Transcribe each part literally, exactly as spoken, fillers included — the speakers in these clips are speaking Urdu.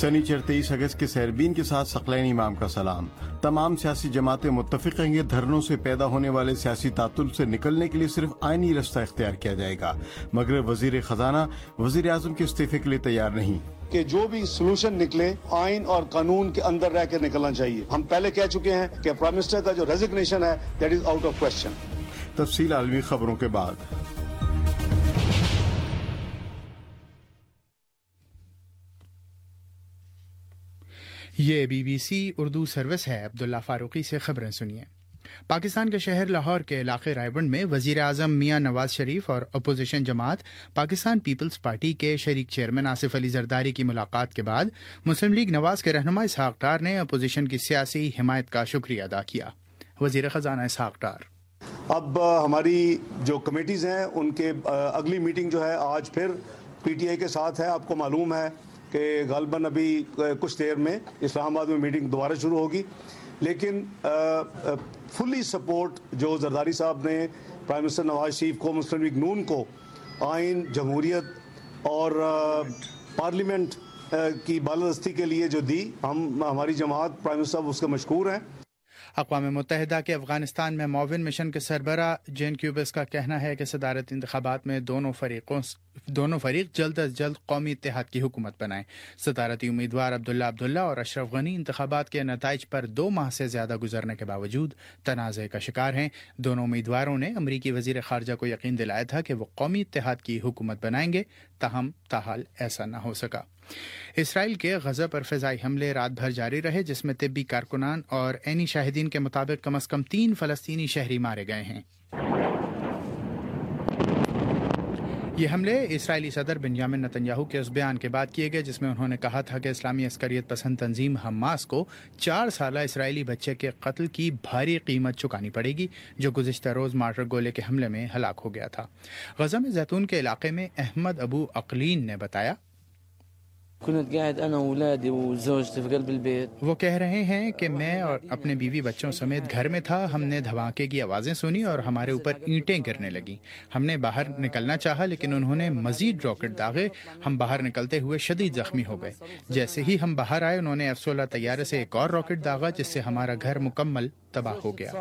سنیچر تیئیس اگست کے سیربین کے ساتھ ثقلین امام کا سلام۔ تمام سیاسی جماعتیں متفق ہیں کہ دھرنوں سے پیدا ہونے والے سیاسی تعطل سے نکلنے کے لیے صرف آئینی رستہ اختیار کیا جائے گا، مگر وزیر خزانہ وزیر اعظم کے استعفے کے لیے تیار نہیں کہ جو بھی سلوشن نکلے آئین اور قانون کے اندر رہ کے نکلنا چاہیے۔ ہم پہلے کہہ چکے ہیں کہ پرائم منسٹر کا جو ریزگنیشن ہے that is out of question. تفصیل عالمی خبروں کے بعد۔ یہ B B C Urdu service ہے۔ عبداللہ فاروقی سے خبریں سنیے۔ پاکستان کے شہر لاہور کے علاقے رائے بنڈ میں وزیر اعظم میاں نواز شریف اور اپوزیشن جماعت پاکستان پیپلز پارٹی کے شریک چیئرمین آصف علی زرداری کی ملاقات کے بعد مسلم لیگ نواز کے رہنما اسحاق ڈار نے اپوزیشن کی سیاسی حمایت کا شکریہ ادا کیا۔ وزیر خزانہ اسحاق ڈار: اب ہماری جو کمیٹیز ہیں ان کے اگلی میٹنگ جو ہے آج پھر پی ٹی آئی کے ساتھ ہے۔ آپ کو معلوم ہے کہ غالباً ابھی کچھ دیر میں اسلام آباد میں میٹنگ دوبارہ شروع ہوگی، لیکن فلی سپورٹ جو زرداری صاحب نے پرائم منسٹر نواز شریف کو، مسلم لیگ نون کو آئین، جمہوریت اور پارلیمنٹ کی بالادستی کے لیے جو دی، ہم ہماری جماعت پرائم منسٹر صاحب اس کے مشکور ہیں۔ اقوام متحدہ کے افغانستان میں معاون مشن کے سربراہ جین کیوبس کا کہنا ہے کہ صدارتی انتخابات میں دونوں فریقوں دونوں فریق جلد از جلد قومی اتحاد کی حکومت بنائیں۔ صدارتی امیدوار عبداللہ عبداللہ اور اشرف غنی انتخابات کے نتائج پر دو ماہ سے زیادہ گزرنے کے باوجود تنازع کا شکار ہیں۔ دونوں امیدواروں نے امریکی وزیر خارجہ کو یقین دلایا تھا کہ وہ قومی اتحاد کی حکومت بنائیں گے، تاہم تاحال ایسا نہ ہو سکا۔ اسرائیل کے غزہ پر فضائی حملے رات بھر جاری رہے، جس میں طبی کارکنان اور عینی شاہدین کے مطابق کم از کم تین فلسطینی شہری مارے گئے ہیں۔ یہ حملے اسرائیلی صدر بنیامن نتنیاہو کے اس بیان کے بعد کیے گئے جس میں انہوں نے کہا تھا کہ اسلامی عسکریت پسند تنظیم حماس کو چار سالہ اسرائیلی بچے کے قتل کی بھاری قیمت چکانی پڑے گی، جو گزشتہ روز مارٹر گولے کے حملے میں ہلاک ہو گیا تھا۔ غزہ میں زیتون کے علاقے میں احمد ابو عقلین نے بتایا، وہ کہہ رہے ہیں کہ میں اور اپنے بیوی بچوں سمیت گھر میں تھا، ہم نے دھماکے کی آوازیں سنی اور ہمارے اوپر اینٹیں گرنے لگیں۔ ہم نے باہر نکلنا چاہا لیکن انہوں نے مزید راکٹ داغے، ہم باہر نکلتے ہوئے شدید زخمی ہو گئے۔ جیسے ہی ہم باہر آئے انہوں نے ایف سولہ طیارے سے ایک اور راکٹ داغا جس سے ہمارا گھر مکمل تباہ ہو گیا۔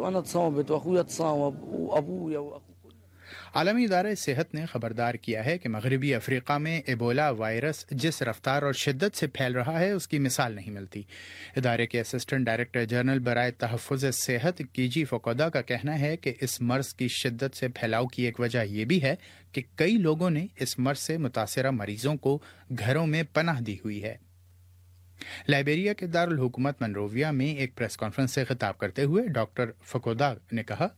عالمی ادارہ صحت نے خبردار کیا ہے کہ مغربی افریقہ میں ایبولا وائرس جس رفتار اور شدت سے پھیل رہا ہے اس کی مثال نہیں ملتی۔ ادارے کے اسسٹنٹ ڈائریکٹر جنرل برائے تحفظ صحت کیجی فوکودا کا کہنا ہے کہ اس مرض کی شدت سے پھیلاؤ کی ایک وجہ یہ بھی ہے کہ کئی لوگوں نے اس مرض سے متاثرہ مریضوں کو گھروں میں پناہ دی ہوئی ہے۔ لائبیریا کے دارالحکومت منروویا میں ایک پریس کانفرنس سے خطاب کرتے ہوئے ڈاکٹر فوکودا نے کہا،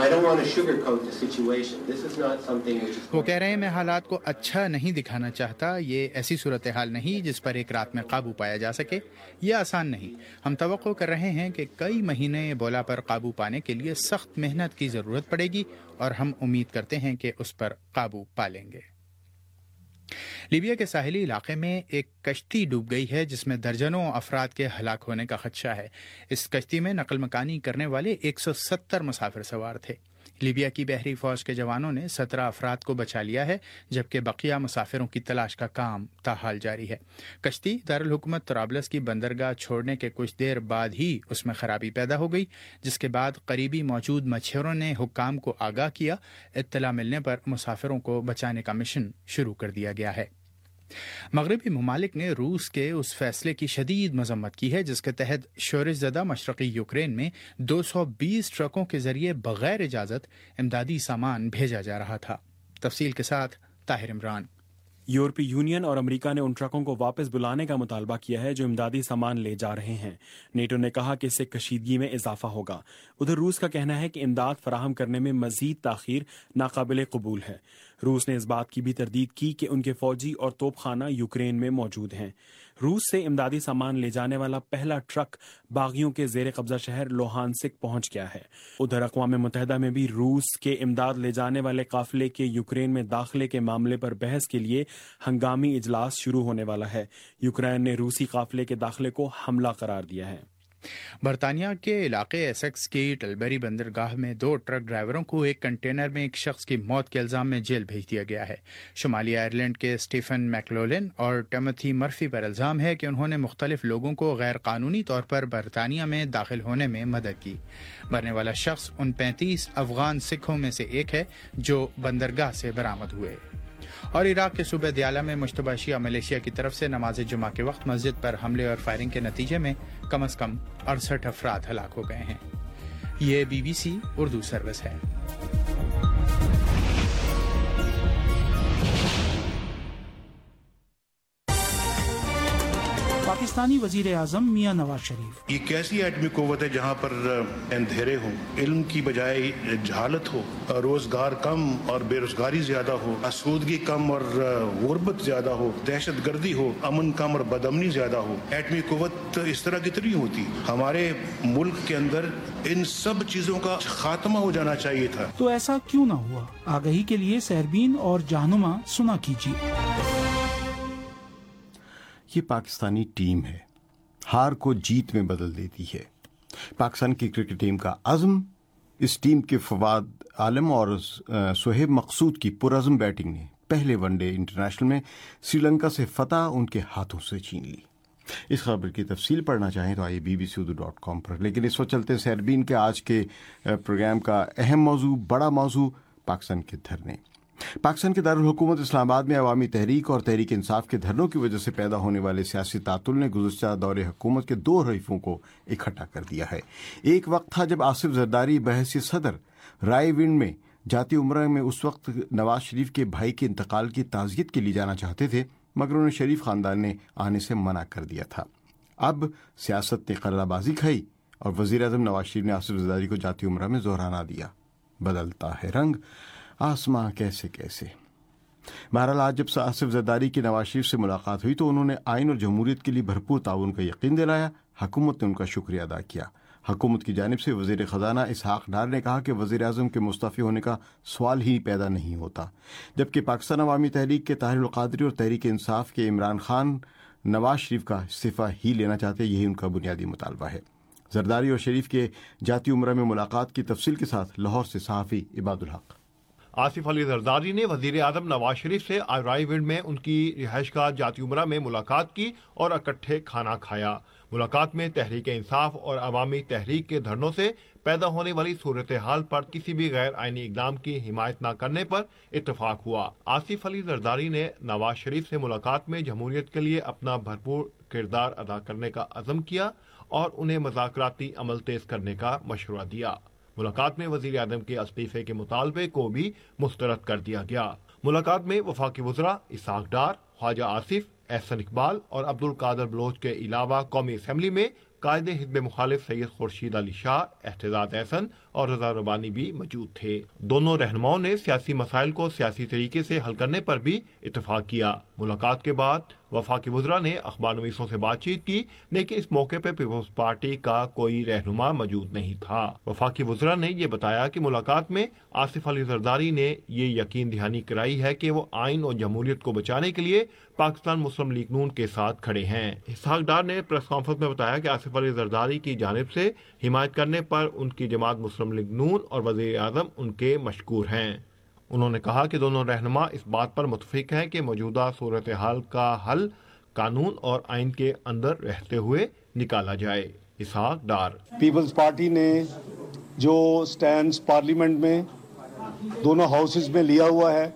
وہ کہہ رہے ہیں میں حالات کو اچھا نہیں دکھانا چاہتا، یہ ایسی صورتحال نہیں جس پر ایک رات میں قابو پایا جا سکے، یہ آسان نہیں۔ ہم توقع کر رہے ہیں کہ کئی مہینے ایبولا پر قابو پانے کے لیے سخت محنت کی ضرورت پڑے گی اور ہم امید کرتے ہیں کہ اس پر قابو پا لیں گے۔ لیبیا کے ساحلی علاقے میں ایک کشتی ڈوب گئی ہے جس میں درجنوں افراد کے ہلاک ہونے کا خدشہ ہے۔ اس کشتی میں نقل مکانی کرنے والے ایک سو ستر مسافر سوار تھے۔ لیبیا کی بحری فوج کے جوانوں نے سترہ افراد کو بچا لیا ہے جبکہ بقیہ مسافروں کی تلاش کا کام تاحال جاری ہے۔ کشتی دارالحکومت طرابلس کی بندرگاہ چھوڑنے کے کچھ دیر بعد ہی اس میں خرابی پیدا ہو گئی، جس کے بعد قریبی موجود مچھروں نے حکام کو آگاہ کیا۔ اطلاع ملنے پر مسافروں کو بچانے کا مشن شروع کر دیا گیا ہے۔ مغربی ممالک نے روس کے اس فیصلے کی شدید مذمت کی ہے جس کے تحت شورش زدہ مشرقی یوکرین میں دو سو بیس ٹرکوں کے ذریعے بغیر اجازت امدادی سامان بھیجا جا رہا تھا۔ تفصیل کے ساتھ طاہر عمران۔ یورپی یونین اور امریکہ نے ان ٹرکوں کو واپس بلانے کا مطالبہ کیا ہے جو امدادی سامان لے جا رہے ہیں۔ نیٹو نے کہا کہ اس سے کشیدگی میں اضافہ ہوگا۔ ادھر روس کا کہنا ہے کہ امداد فراہم کرنے میں مزید تاخیر ناقابل قبول ہے۔ روس نے اس بات کی بھی تردید کی کہ ان کے فوجی اور توپ خانہ یوکرین میں موجود ہیں۔ روس سے امدادی سامان لے جانے والا پہلا ٹرک باغیوں کے زیر قبضہ شہر لوہانسک پہنچ گیا ہے۔ ادھر اقوام متحدہ میں بھی روس کے امداد لے جانے والے قافلے کے یوکرین میں داخلے کے معاملے پر بحث کے لیے ہنگامی اجلاس شروع ہونے والا ہے۔ یوکرین نے روسی قافلے کے داخلے کو حملہ قرار دیا ہے۔ برطانیہ کے علاقے ایسیکس کی ٹلبری بندرگاہ میں دو ٹرک ڈرائیوروں کو ایک کنٹینر میں ایک شخص کی موت کے الزام میں جیل بھیج دیا گیا ہے۔ شمالی آئرلینڈ کے اسٹیفن میکلولن اور ٹیموتھی مرفی پر الزام ہے کہ انہوں نے مختلف لوگوں کو غیر قانونی طور پر برطانیہ میں داخل ہونے میں مدد کی۔ مرنے والا شخص ان پینتیس افغان سکھوں میں سے ایک ہے جو بندرگاہ سے برآمد ہوئے۔ اور عراق کے صوبہ دیالہ میں مشتبہ شیعہ ملیشیا کی طرف سے نماز جمعہ کے وقت مسجد پر حملے اور فائرنگ کے نتیجے میں کم از کم اڑسٹھ افراد ہلاک ہو گئے ہیں۔ یہ B B C Urdu service ہے۔ پاکستانی وزیر اعظم میاں نواز شریف۔ یہ کیسی ایٹمی قوت ہے جہاں پر اندھیرے ہوں، علم کی بجائے جہالت ہو، روزگار کم اور بے روزگاری زیادہ ہو، آسودگی کم اور غربت زیادہ ہو، دہشت گردی ہو، امن کم اور بدامنی زیادہ ہو۔ ایٹمی قوت اس طرح کتنی ہوتی؟ ہمارے ملک کے اندر ان سب چیزوں کا خاتمہ ہو جانا چاہیے تھا۔ تو ایسا کیوں نہ ہوا؟ آگہی کے لیے سہربین اور جہنما سنا کیجیے۔ یہ پاکستانی ٹیم ہے، ہار کو جیت میں بدل دیتی ہے۔ پاکستان کی کرکٹ ٹیم کا عزم، اس ٹیم کے فواد عالم اور سہیب مقصود کی پرعزم بیٹنگ نے پہلے ون ڈے انٹرنیشنل میں سری لنکا سے فتح ان کے ہاتھوں سے چھین لی۔ اس خبر کی تفصیل پڑھنا چاہیں تو آئیے B B C Urdu dot com پر، لیکن اس وقت چلتے ہیں سہربین کے آج کے پروگرام کا اہم موضوع، بڑا موضوع، پاکستان کے دھرنے۔ پاکستان کے دارالحکومت اسلام آباد میں عوامی تحریک اور تحریک انصاف کے دھرنوں کی وجہ سے پیدا ہونے والے سیاسی تعطل نے گزشتہ دور حکومت کے دو حریفوں کو اکٹھا کر دیا ہے۔ ایک وقت تھا جب آصف زرداری بحیثیت صدر رائے ونڈ میں جاتی عمرہ میں اس وقت نواز شریف کے بھائی کے انتقال کی تعزیت کے لیے جانا چاہتے تھے، مگر انہیں شریف خاندان نے آنے سے منع کر دیا تھا۔ اب سیاست نے قلعہ بازی کھائی اور وزیر اعظم نواز شریف نے آصف زرداری کو جاتی عمرہ میں زہرانا دیا۔ بدلتا ہے رنگ آسماں کیسے کیسے۔ بہرحال آج جب آصف زرداری کی نواز شریف سے ملاقات ہوئی تو انہوں نے آئین اور جمہوریت کے لیے بھرپور تعاون کا یقین دلایا۔ حکومت نے ان کا شکریہ ادا کیا۔ حکومت کی جانب سے وزیر خزانہ اسحاق ڈار نے کہا کہ وزیر اعظم کے مستعفی ہونے کا سوال ہی پیدا نہیں ہوتا، جبکہ پاکستان عوامی تحریک کے طاہر القادری اور تحریک انصاف کے عمران خان نواز شریف کا استعفیٰ ہی لینا چاہتے، یہی ان کا بنیادی مطالبہ ہے۔ زرداری اور شریف کے جاتی عمرہ میں ملاقات کی تفصیل کے ساتھ لاہور سے صحافی عباد الحق۔ آصف علی زرداری نے وزیر اعظم نواز شریف سے رائے ونڈ میں ان کی رہائش گاہ جاتی عمرہ میں ملاقات کی اور اکٹھے کھانا کھایا۔ ملاقات میں تحریک انصاف اور عوامی تحریک کے دھرنوں سے پیدا ہونے والی صورتحال پر کسی بھی غیر آئینی اقدام کی حمایت نہ کرنے پر اتفاق ہوا۔ آصف علی زرداری نے نواز شریف سے ملاقات میں جمہوریت کے لیے اپنا بھرپور کردار ادا کرنے کا عزم کیا اور انہیں مذاکراتی عمل تیز کرنے کا مشورہ دیا۔ ملاقات میں وزیر اعظم کے استعفے کے مطالبے کو بھی مسترد کر دیا گیا۔ ملاقات میں وفاقی وزراء اسحاق ڈار، خواجہ آصف، احسن اقبال اور عبد القادر بلوچ کے علاوہ قومی اسمبلی میں قائد حزب مخالف سید خورشید علی شاہ، احتجاج احسن اور رضا ربانی بھی موجود تھے۔ دونوں رہنماؤں نے سیاسی مسائل کو سیاسی طریقے سے حل کرنے پر بھی اتفاق کیا۔ ملاقات کے بعد وفاقی وزراء نے اخبار نویسوں سے بات چیت کی، لیکن اس موقع پہ پیپلز پارٹی کا کوئی رہنما موجود نہیں تھا۔ وفاقی وزراء نے یہ بتایا کہ ملاقات میں آصف علی زرداری نے یہ یقین دہانی کرائی ہے کہ وہ آئین اور جمہوریت کو بچانے کے لیے پاکستان مسلم لیگ نون کے ساتھ کھڑے ہیں۔ اسحاق ڈار نے پریس کانفرنس میں بتایا کہ آصف علی زرداری کی جانب سے حمایت کرنے پر ان کی جماعت مسلم لیگ نون اور وزیر اعظم ان کے مشکور ہیں۔ انہوں نے کہا کہ دونوں رہنما اس بات پر متفق ہیں کہ موجودہ صورتحال کا حل قانون اور آئین کے اندر رہتے ہوئے نکالا جائے۔ اسحاق ڈار: پیپلز پارٹی نے جو سٹینڈز پارلیمنٹ میں دونوں ہاؤسز میں لیا ہوا ہے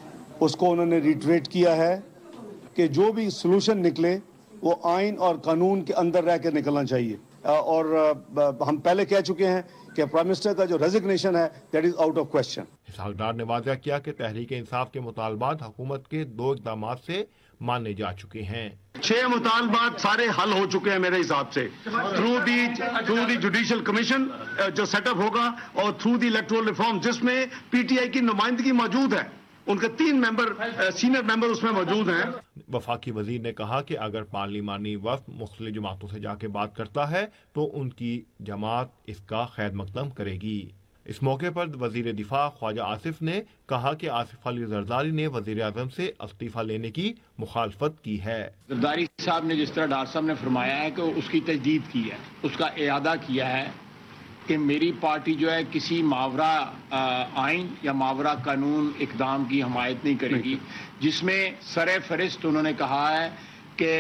اس کو انہوں نے ریٹریٹ کیا ہے کہ جو بھی سلوشن نکلے وہ آئین اور قانون کے اندر رہ کے نکلنا چاہیے، اور ہم پہلے کہہ چکے ہیں کہ پرائم منسٹر کا جو ریزگنیشن ہے that is out of question. Ishaq Dar نے واضح کیا کہ تحریک انصاف کے مطالبات حکومت کے دو اقدامات سے مانے جا چکے ہیں۔ چھ مطالبات سارے حل ہو چکے ہیں میرے حساب سے، through the through the judicial commission جو سیٹ اپ ہوگا اور تھرو دی الیکٹورل ریفارم جس میں پی ٹی آئی کی نمائندگی موجود ہے، ان کے تین ممبر سینئر ممبر اس میں موجود ہیں۔ وفاقی وزیر نے کہا کہ اگر پارلیمانی وفد مختلف جماعتوں سے جا کے بات کرتا ہے تو ان کی جماعت اس کا خیر مقدم کرے گی۔ اس موقع پر وزیر دفاع خواجہ آصف نے کہا کہ آصف علی زرداری نے وزیر اعظم سے استعفیٰ لینے کی مخالفت کی ہے۔ زرداری صاحب نے جس طرح ڈاکٹر صاحب نے فرمایا ہے کہ اس کی تجدید کی ہے، اس کا اعادہ کیا ہے کہ میری پارٹی جو ہے کسی ماورا آئین یا ماورا قانون اقدام کی حمایت نہیں کرے گی جس میں سر فہرست انہوں نے کہا ہے کہ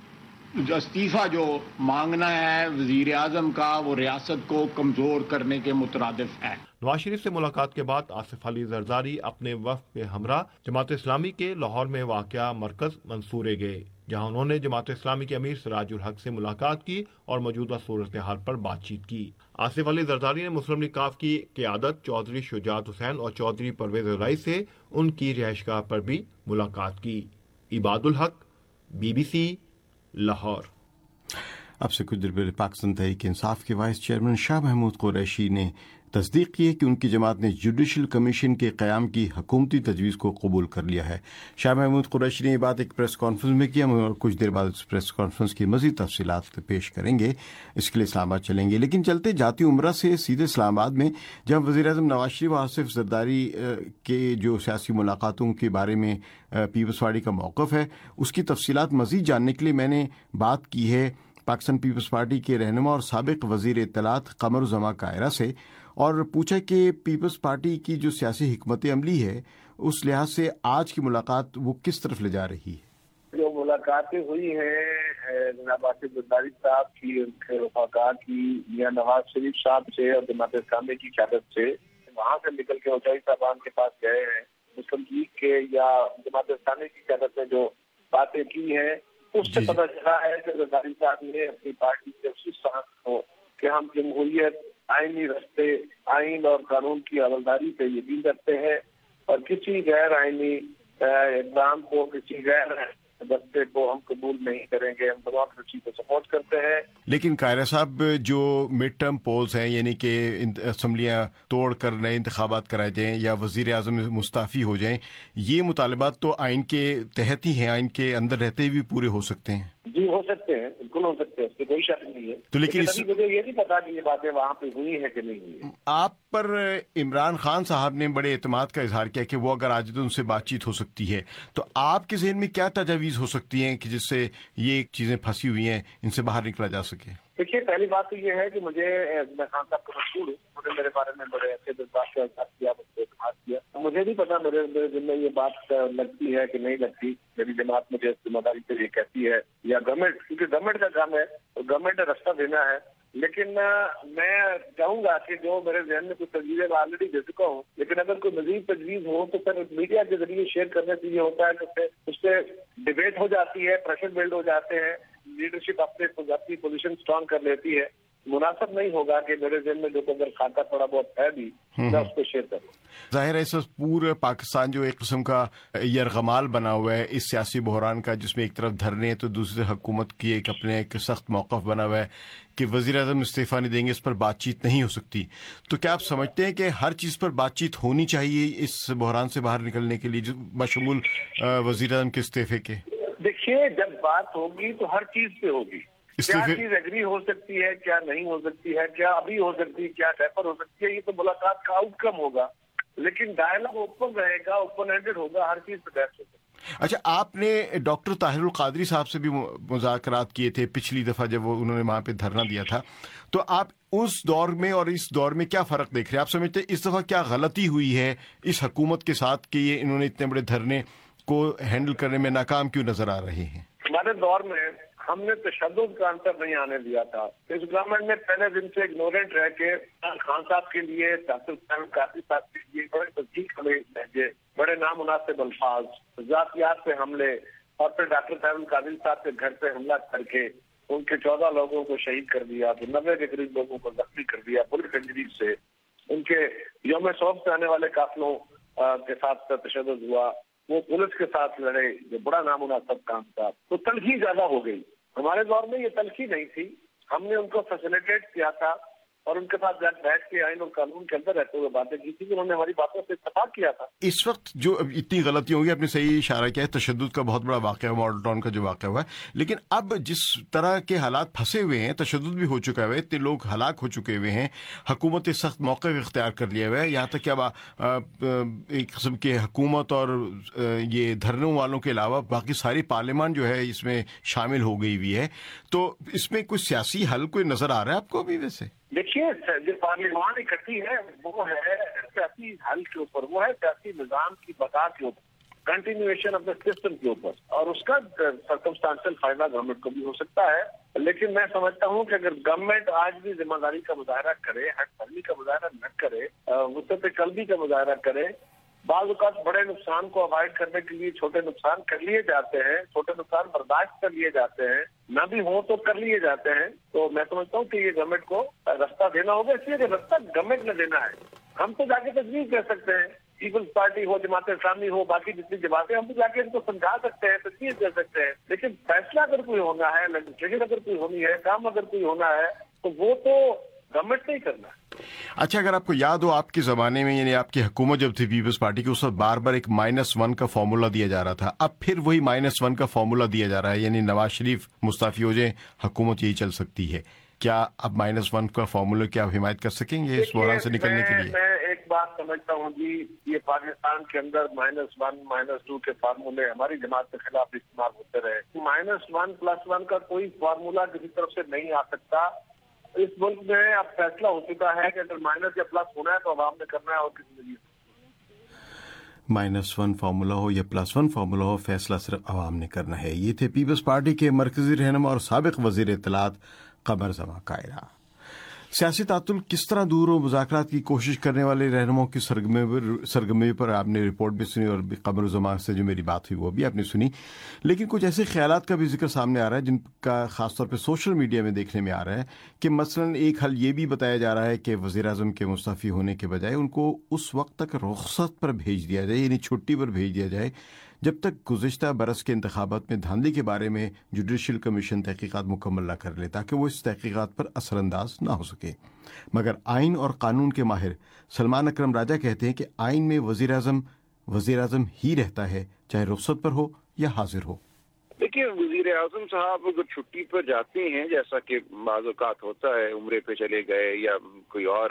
استعفیٰ جو مانگنا ہے وزیر اعظم کا وہ ریاست کو کمزور کرنے کے مترادف ہے۔ نواز شریف سے ملاقات کے بعد آصف علی زرداری اپنے وفد کے ہمراہ جماعت اسلامی کے لاہور میں واقع مرکز منصورے گئے، جہاں انہوں نے جماعت اسلامی کے امیر سراج الحق سے ملاقات کی اور موجودہ صورتحال پر بات چیت کی۔ آصف علی زرداری نے مسلم لیگ ق کی قیادت چودھری شجاعت حسین اور چودھری پرویز الرئی سے ان کی رہائش گاہ پر بھی ملاقات کی۔ عباد الحق، بی بی سی، لاہور۔ اب سے کچھ دیر پہلے پاکستان تحریک انصاف کے وائس چیئرمین شاہ محمود قریشی نے تصدیق کی ہے کہ ان کی جماعت نے جوڈیشل کمیشن کے قیام کی حکومتی تجویز کو قبول کر لیا ہے۔ شاہ محمود قریشی نے یہ بات ایک پریس کانفرنس میں کیا اور کچھ دیر بعد اس پریس کانفرنس کی مزید تفصیلات پیش کریں گے۔ اس کے لیے اسلام آباد چلیں گے، لیکن چلتے جاتی عمرہ سے سیدھے اسلام آباد میں جہاں وزیر اعظم نواز شریف اور آصف زرداری کے جو سیاسی ملاقاتوں کے بارے میں پیپلز پارٹی کا موقف ہے اس کی تفصیلات مزید جاننے کے لیے میں نے بات کی ہے پاکستان پیپلز پارٹی کے رہنما اور سابق وزیر اطلاعات قمر الزماں کائرہ سے اور پوچھا کہ پیپلز پارٹی کی جو سیاسی حکمت عملی ہے اس لحاظ سے آج کی ملاقات وہ کس طرف لے جا رہی ہے؟ جو ملاقاتیں ہوئی ہیں جناب آصف زرداری صاحب کی، ان کے رفقا کی، یا نواز شریف صاحب سے اور جماعت اسلامی کی قیادت سے، وہاں سے نکل کے اوچائی صاحبان کے پاس گئے ہیں، مسلم لیگ کے یا جماعت اسلامی کی قیادت میں جو باتیں کی ہیں اس سے پتہ چلا ہے کہ زرداری صاحب نے اپنی پارٹی سے اسی سخت ہو کہ ہم جمہوریت، آئینی رستے، آئین اور قانون کی عملداری پہ یقین رکھتے ہیں اور کسی غیر آئینی اقدام کو، کسی غیر رستے کو ہم قبول نہیں کریں گے۔ ہم ڈیموکریسی کو سپورٹ کرتے ہیں۔ لیکن قائرہ صاحب جو مڈ ٹرم پولز ہیں یعنی کہ اسمبلیاں توڑ کر نئے انتخابات کرائے جائیں یا وزیر اعظم مستعفی ہو جائیں، یہ مطالبات تو آئین کے تحت ہی ہیں، آئین کے اندر رہتے ہوئے پورے ہو سکتے ہیں۔ جی ہو سکتے ہیں، بالکل ہو سکتے ہیں، اس کی کوئی شک نہیں ہے، تو لیکن ابھی مجھے یہ نہیں پتا کہ یہ باتیں وہاں پہ ہوئی ہیں کہ نہیں ہوئی۔ آپ پر عمران خان صاحب نے بڑے اعتماد کا اظہار کیا کہ وہ اگر آج تو ان سے بات چیت ہو سکتی ہے، تو آپ کے ذہن میں کیا تجاویز ہو سکتی ہیں کہ جس سے یہ چیزیں پھنسی ہوئی ہیں ان سے باہر نکلا جا سکے؟ دیکھیے، پہلی بات تو یہ ہے کہ مجھے میں خان صاحب کو مشہور ہوں، مجھے میرے بارے میں بڑے اچھے جذبات کا اظہار کیا، مجھے اعتماد کیا، مجھے نہیں پتا میرے میرے دل میں یہ بات لگتی ہے کہ نہیں لگتی، میری جماعت مجھے ذمہ داری سے یہ کہتی ہے یا گورنمنٹ، کیونکہ گورنمنٹ کا کام ہے، گورنمنٹ نے راستہ دینا ہے، لیکن میں چاہوں گا کہ جو میرے ذہن میں کچھ تجویزیں میں آلریڈی دے چکا ہوں، لیکن اگر کوئی مزید تجویز ہو تو پھر میڈیا کے ذریعے شیئر کرنے سے یہ ہوتا ہے کہ اس سے ڈبیٹ ہو جاتی ہے، پریشر بلڈ ہو جاتے ہیں، لیڈرشپ اپنے اپنی پوزیشن اسٹرانگ کر لیتی ہے۔ مناسب نہیں ہوگا کہ میرے ذہن میں جو اگر کھاتا تھوڑا بہت ہے بھی میں اس کو شیئر کروں۔ ظاہر ہے اس پورے پاکستان جو ایک قسم کا یرغمال بنا ہوا ہے اس سیاسی بحران کا، جس میں ایک طرف دھرنے ہیں تو دوسری حکومت کی ایک اپنے ایک سخت موقف بنا ہوا ہے کہ وزیر اعظم استعفیٰ نہیں دیں گے، اس پر بات چیت نہیں ہو سکتی۔ تو کیا آپ سمجھتے ہیں کہ ہر چیز پر بات چیت ہونی چاہیے اس بحران سے باہر نکلنے کے لیے، بشمول وزیر اعظم کے استعفے کے؟ دیکھیے، جب بات ہوگی تو ہر چیز پہ ہوگی، کیا چیز ایگری ہو سکتی ہے، کیا نہیں ہو سکتی ہے، کیا ابھی ہو سکتی ہے، کیا ریفر ہو سکتی ہے، یہ تو ملاقات کا آؤٹ کم ہوگا، لیکن ڈائلاگ اوپن رہے گا، اوپن ہینڈڈ ہوگا، ہر چیز پہ بحث ہوگا۔ اچھا، آپ نے ڈاکٹر طاہر القادری صاحب سے بھی مذاکرات کیے تھے پچھلی دفعہ جب وہ انہوں نے وہاں پہ دھرنا دیا تھا، تو آپ اس دور میں اور اس دور میں کیا فرق دیکھ رہے ہیں؟ آپ سمجھتے ہیں اس دفعہ کیا غلطی ہوئی ہے اس حکومت کے ساتھ کہ یہ انہوں نے اتنے بڑے دھرنے کو ہینڈل کرنے میں ناکام کیوں نظر آ رہے ہیں؟ ہمارے دور میں ہم نے تشدد کا انتر نہیں آنے دیا تھا، اس گورنمنٹ نے پہلے دن سے اگنورنٹ رہ کے خان صاحب کے لیے، ڈاکٹر قادری صاحب کے لیے بڑے تصدیق ہمیں بھیجے، بڑے نامناسب الفاظ، ذاتیات پہ حملے، اور پھر ڈاکٹر طاہر القادری صاحب کے گھر پہ حملہ کر کے ان کے چودہ لوگوں کو شہید کر دیا، نبے کے قریب لوگوں کو زخمی کر دیا بلٹ انجری سے، ان کے یوم سوگ سے آنے والے قافلوں کے ساتھ تشدد ہوا، وہ پولیس کے ساتھ لڑے، جو بڑا نامناسب کام تھا، تو تلخی زیادہ ہو گئی۔ ہمارے دور میں یہ تلخی نہیں تھی، ہم نے ان کو فیسیلیٹیٹ کیا تھا، اور ان کے ساتھ بیٹھ کے آئین اور قانون کے اندر رہتے ہوئے باتیں کی تھی، انہوں نے ہماری باتوں سے اتفاق کیا تھا۔ اس وقت جو اتنی غلطی ہوگی، آپ نے صحیح اشارہ کیا ہے، تشدد کا بہت بڑا واقعہ ہے، ماڈل ٹاؤن کا جو واقعہ ہوا ہے، لیکن اب جس طرح کے حالات پھنسے ہوئے ہیں، تشدد بھی ہو چکا ہے، اتنے لوگ ہلاک ہو چکے ہوئے ہیں، حکومت سخت موقع اختیار کر لیا ہوا ہے، یہاں تک کہ اب ایک قسم کے حکومت اور یہ دھرنوں والوں کے علاوہ باقی ساری پارلیمان جو ہے اس میں شامل ہو گئی ہوئی ہے، تو اس میں کوئی سیاسی حل کوئی نظر آ رہا ہے آپ کو ابھی؟ ویسے دیکھیے، جو پارلیمان اکٹھی ہے وہ ہے سیاسی حل کے اوپر، وہ ہے سیاسی نظام کی بقا کے اوپر، کنٹینیویشن آف دا سسٹم کے اوپر، اور اس کا سرکمسٹانشل فائدہ گورنمنٹ کو بھی ہو سکتا ہے۔ لیکن میں سمجھتا ہوں کہ اگر گورنمنٹ آج بھی ذمہ داری کا مظاہرہ کرے، ہٹ دھرمی کا مظاہرہ نہ کرے، وسعت قلبی کا مظاہرہ کرے، بعض اوقات بڑے نقصان کو اوائڈ کرنے کے لیے چھوٹے نقصان کر لیے جاتے ہیں، چھوٹے نقصان برداشت کر لیے جاتے ہیں، نہ بھی ہو تو کر لیے جاتے ہیں، تو میں سمجھتا ہوں کہ یہ گورنمنٹ کو راستہ دینا ہوگا۔ اس لیے کہ راستہ گورنمنٹ نے دینا ہے، ہم تو جا کے تجویز کر سکتے ہیں، پیپلز پارٹی ہو، جماعت اسلامی ہو، باقی جتنی جماعتیں، ہم تو جا کے ان کو سمجھا سکتے ہیں، تجویز کر سکتے ہیں، لیکن فیصلہ اگر کوئی ہونا ہے، لیجسلیشن اگر کوئی ہونی ہے، کام اگر کوئی ہونا ہے، تو وہ تو گورنمنٹ نے ہی کرنا ہے۔ اچھا، اگر آپ کو یاد ہو آپ کے زمانے میں، یعنی آپ کی حکومت جب تھی پیپلز پارٹی کی، اس وقت بار بار ایک مائنس ون کا فارمولا دیا جا رہا تھا، اب پھر وہی مائنس ون کا فارمولا دیا جا رہا ہے، یعنی نواز شریف مستعفی ہو جائیں حکومت یہی چل سکتی ہے۔ کیا اب مائنس ون کا فارمولا کی آپ حمایت کر سکیں گے اس بحران سے نکلنے کے لیے؟ میں ایک بات سمجھتا ہوں جی، یہ پاکستان کے اندر مائنس ون مائنس ٹو کے فارمولے ہماری جماعت کے خلاف استعمال ہوتے رہے۔ مائنس ون پلس ون کا کوئی فارمولا کسی طرف سے نہیں آ سکتا۔ اس ملک میں اب فیصلہ ہو چکا ہے کہ اگر مائنس یا پلس ہونا ہے تو عوام نے کرنا ہے، اور کسی نے نہیں۔ مائنس ون فارمولا ہو یا پلس ون فارمولا ہو، فیصلہ صرف عوام نے کرنا ہے۔ یہ تھے پیپلز پارٹی کے مرکزی رہنما اور سابق وزیر اطلاعات قمر زمان قائرہ۔ سیاسی تعطل کس طرح دور ہو، مذاکرات کی کوشش کرنے والے رہنماؤں کی سرگرمی پر آپ نے رپورٹ بھی سنی، اور قمر زمان سے جو میری بات ہوئی وہ بھی آپ نے سنی، لیکن کچھ ایسے خیالات کا بھی ذکر سامنے آ رہا ہے جن کا خاص طور پہ سوشل میڈیا میں دیکھنے میں آ رہا ہے کہ مثلاً ایک حل یہ بھی بتایا جا رہا ہے کہ وزیر اعظم کے مستعفی ہونے کے بجائے ان کو اس وقت تک رخصت پر بھیج دیا جائے، یعنی چھٹی پر بھیج دیا جائے جب تک گزشتہ برس کے انتخابات میں دھاندلی کے بارے میں جوڈیشل کمیشن تحقیقات مکمل نہ کر لے، تاکہ وہ اس تحقیقات پر اثر انداز نہ ہو سکے۔ مگر آئین اور قانون کے ماہر سلمان اکرم راجہ کہتے ہیں کہ آئین میں وزیر اعظم وزیر اعظم ہی رہتا ہے، چاہے رخصت پر ہو یا حاضر ہو۔ دیکھیے، وزیر اعظم صاحب اگر چھٹی پر جاتے ہیں، جیسا کہ بعض اوقات ہوتا ہے، عمرے پہ چلے گئے یا کوئی اور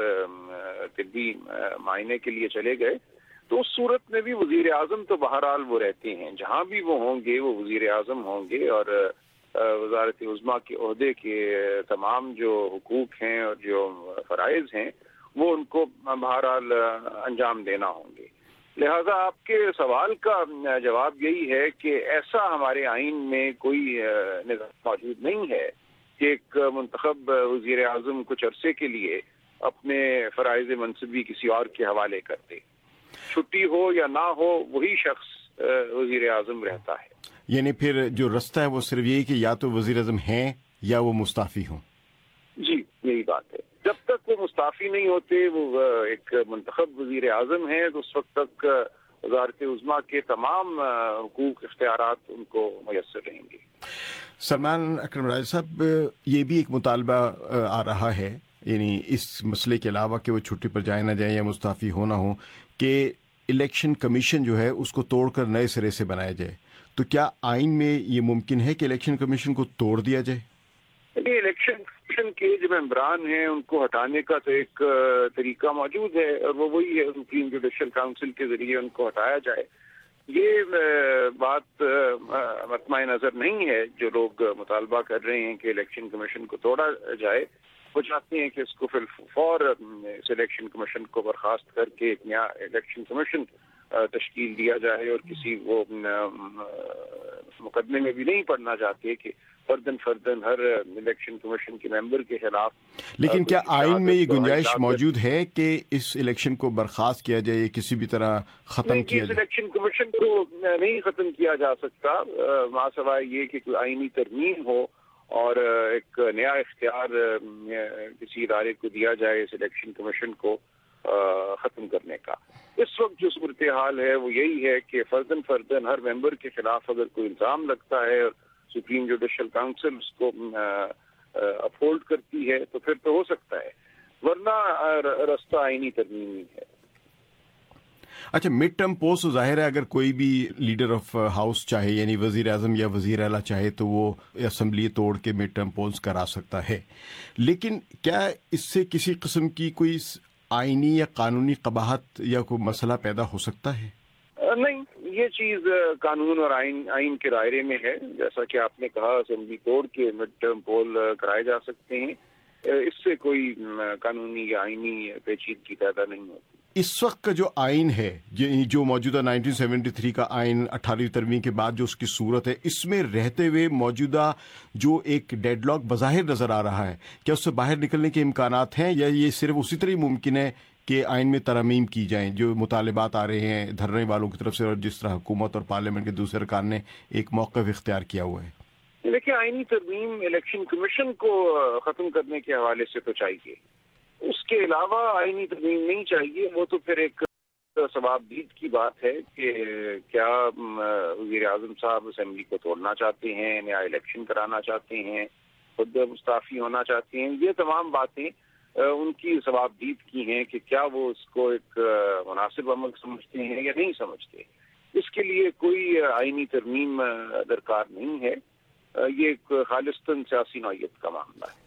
طبی معائنے کے لیے چلے گئے، تو اس صورت میں بھی وزیر اعظم تو بہرحال وہ رہتے ہیں، جہاں بھی وہ ہوں گے وہ وزیر اعظم ہوں گے، اور وزارت عظمیٰ کے عہدے کے تمام جو حقوق ہیں اور جو فرائض ہیں وہ ان کو بہرحال انجام دینا ہوں گے۔ لہذا آپ کے سوال کا جواب یہی ہے کہ ایسا ہمارے آئین میں کوئی نظام موجود نہیں ہے کہ ایک منتخب وزیر اعظم کچھ عرصے کے لیے اپنے فرائض منصبی کسی اور کے حوالے کر دے۔ چھٹی ہو یا نہ ہو وہی شخص وزیر اعظم رہتا ہے۔ یعنی پھر جو رستہ ہے وہ صرف یہی کہ یا تو وزیر اعظم ہیں یا وہ مستعفی ہوں۔ جی، یہی بات ہے۔ جب تک وہ مستعفی نہیں ہوتے، وہ ایک منتخب وزیر اعظم ہیں، تو اس وقت تک وزارت عظمیٰ کے تمام حقوق اختیارات ان کو میسر رہیں گے۔ سلمان اکرم راجہ صاحب، یہ بھی ایک مطالبہ آ رہا ہے، یعنی اس مسئلے کے علاوہ کہ وہ چھٹی پر جائیں نہ جائیں یا مستعفی ہونا ہو، کہ الیکشن کمیشن جو ہے اس کو توڑ کر نئے سرے سے بنایا جائے۔ تو کیا آئین میں یہ ممکن ہے کہ الیکشن کمیشن کو توڑ دیا جائے؟ یہ الیکشن کمیشن کے جو ممبران ہیں ان کو ہٹانے کا تو ایک طریقہ موجود ہے، اور وہ وہی ہے سپریم جوڈیشل کاؤنسل کے ذریعے ان کو ہٹایا جائے۔ یہ بات مطمئن نظر نہیں ہے۔ جو لوگ مطالبہ کر رہے ہیں کہ الیکشن کمیشن کو توڑا جائے، وہ چاہتے ہیں کہ اس کو فی فور اس الیکشن کمیشن کو برخاست کر کے ایک نیا الیکشن کمیشن تشکیل دیا جائے، اور کسی وہ مقدمے میں بھی نہیں پڑنا چاہتے کہ فردن فردن ہر الیکشن کمیشن کے ممبر کے خلاف۔ لیکن کیا آئین میں یہ گنجائش موجود ہے کہ اس الیکشن کو برخاست کیا جائے، کسی بھی طرح ختم کیا جائے؟ اس الیکشن کمیشن کو نہیں ختم کیا جا سکتا، ماں سوائے یہ کہ کوئی آئینی ترمیم ہو اور ایک نیا اختیار کسی ادارے کو دیا جائے اس الیکشن کمیشن کو ختم کرنے کا۔ اس وقت جو صورتحال ہے وہ یہی ہے کہ فردن فردن ہر ممبر کے خلاف اگر کوئی الزام لگتا ہے اور سپریم جوڈیشل کاؤنسل اس کو اپہولڈ کرتی ہے تو پھر تو ہو سکتا ہے، ورنہ رستہ آئینی ترمیم ہی ہے. اچھا، مڈ ٹرم پوسٹ ظاہر ہے اگر کوئی بھی لیڈر آف ہاؤس چاہے یعنی وزیر اعظم یا وزیر اعلیٰ چاہے تو وہ اسمبلی توڑ کے مڈ ٹرم پوسٹ کرا سکتا ہے، لیکن کیا اس سے کسی قسم کی کوئی آئینی یا قانونی قباحت یا کوئی مسئلہ پیدا ہو سکتا ہے؟ نہیں، یہ چیز قانون اور آئین آئین کے دائرے میں ہے. جیسا کہ آپ نے کہا اسمبلی توڑ کے مڈ ٹرم پول کرائے جا سکتے ہیں، اس سے کوئی قانونی یا آئینی پیچیدگی پیدا نہیں ہوتی. اس وقت کا جو آئین ہے جو موجودہ نائنٹین سیونٹی تھری کا آئین اٹھارہویں ترمیم کے بعد جو اس کی صورت ہے، اس میں رہتے ہوئے موجودہ جو ایک ڈیڈ لاک بظاہر نظر آ رہا ہے، کیا اس سے باہر نکلنے کے امکانات ہیں یا یہ صرف اسی طرح ممکن ہے کہ آئین میں ترامیم کی جائیں جو مطالبات آ رہے ہیں دھرنے والوں کی طرف سے اور جس طرح حکومت اور پارلیمنٹ کے دوسرے ارکان نے ایک موقف اختیار کیا ہوا ہے؟ دیکھیں، آئینی ترمیم الیکشن کمیشن کو ختم کرنے کے حوالے سے تو چاہیے، اس کے علاوہ آئینی ترمیم نہیں چاہیے. وہ تو پھر ایک ثوابدید کی بات ہے کہ کیا وزیر اعظم صاحب اسمبلی کو توڑنا چاہتے ہیں، نیا الیکشن کرانا چاہتے ہیں، خود مستعفی ہونا چاہتے ہیں. یہ تمام باتیں ان کی ثوابدید کی ہیں کہ کیا وہ اس کو ایک مناسب عمل سمجھتے ہیں یا نہیں سمجھتے. اس کے لیے کوئی آئینی ترمیم درکار نہیں ہے. یہ ایک خالصتاً سیاسی نوعیت کا معاملہ ہے.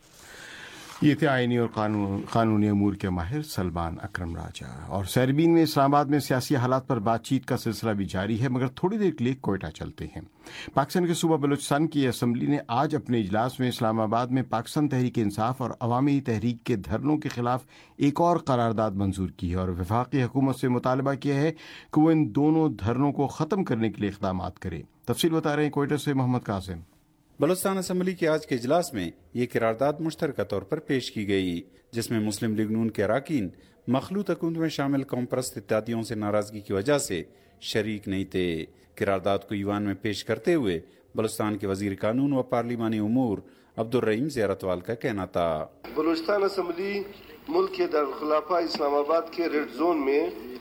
یہ تھے آئینی اور قانون قانونی امور کے ماہر سلمان اکرم راجہ. اور سیربین میں اسلام آباد میں سیاسی حالات پر بات چیت کا سلسلہ بھی جاری ہے، مگر تھوڑی دیر کے لیے کوئٹہ چلتے ہیں. پاکستان کے صوبہ بلوچستان کی اسمبلی نے آج اپنے اجلاس میں اسلام آباد میں پاکستان تحریک انصاف اور عوامی تحریک کے دھرنوں کے خلاف ایک اور قرارداد منظور کی ہے اور وفاقی حکومت سے مطالبہ کیا ہے کہ وہ ان دونوں دھرنوں کو ختم کرنے کے لیے اقدامات کرے. تفصیل بتا رہے ہیں کوئٹہ سے محمد قاسم. بلوچستان اسمبلی کے آج کے اجلاس میں یہ قرارداد مشترکہ طور پر پیش کی گئی، جس میں مسلم لیگ نون کے اراکین مخلوط حکومت میں شامل قوم پرست اتحادیوں سے ناراضگی کی وجہ سے شریک نہیں تھے. قرارداد کو ایوان میں پیش کرتے ہوئے بلوچستان کے وزیر قانون و پارلیمانی امور عبدالرحیم زیارتوال کا کہنا تھا، بلوچستان اسمبلی ملک کے دارالخلافہ اسلام آباد کے ریڈ زون میں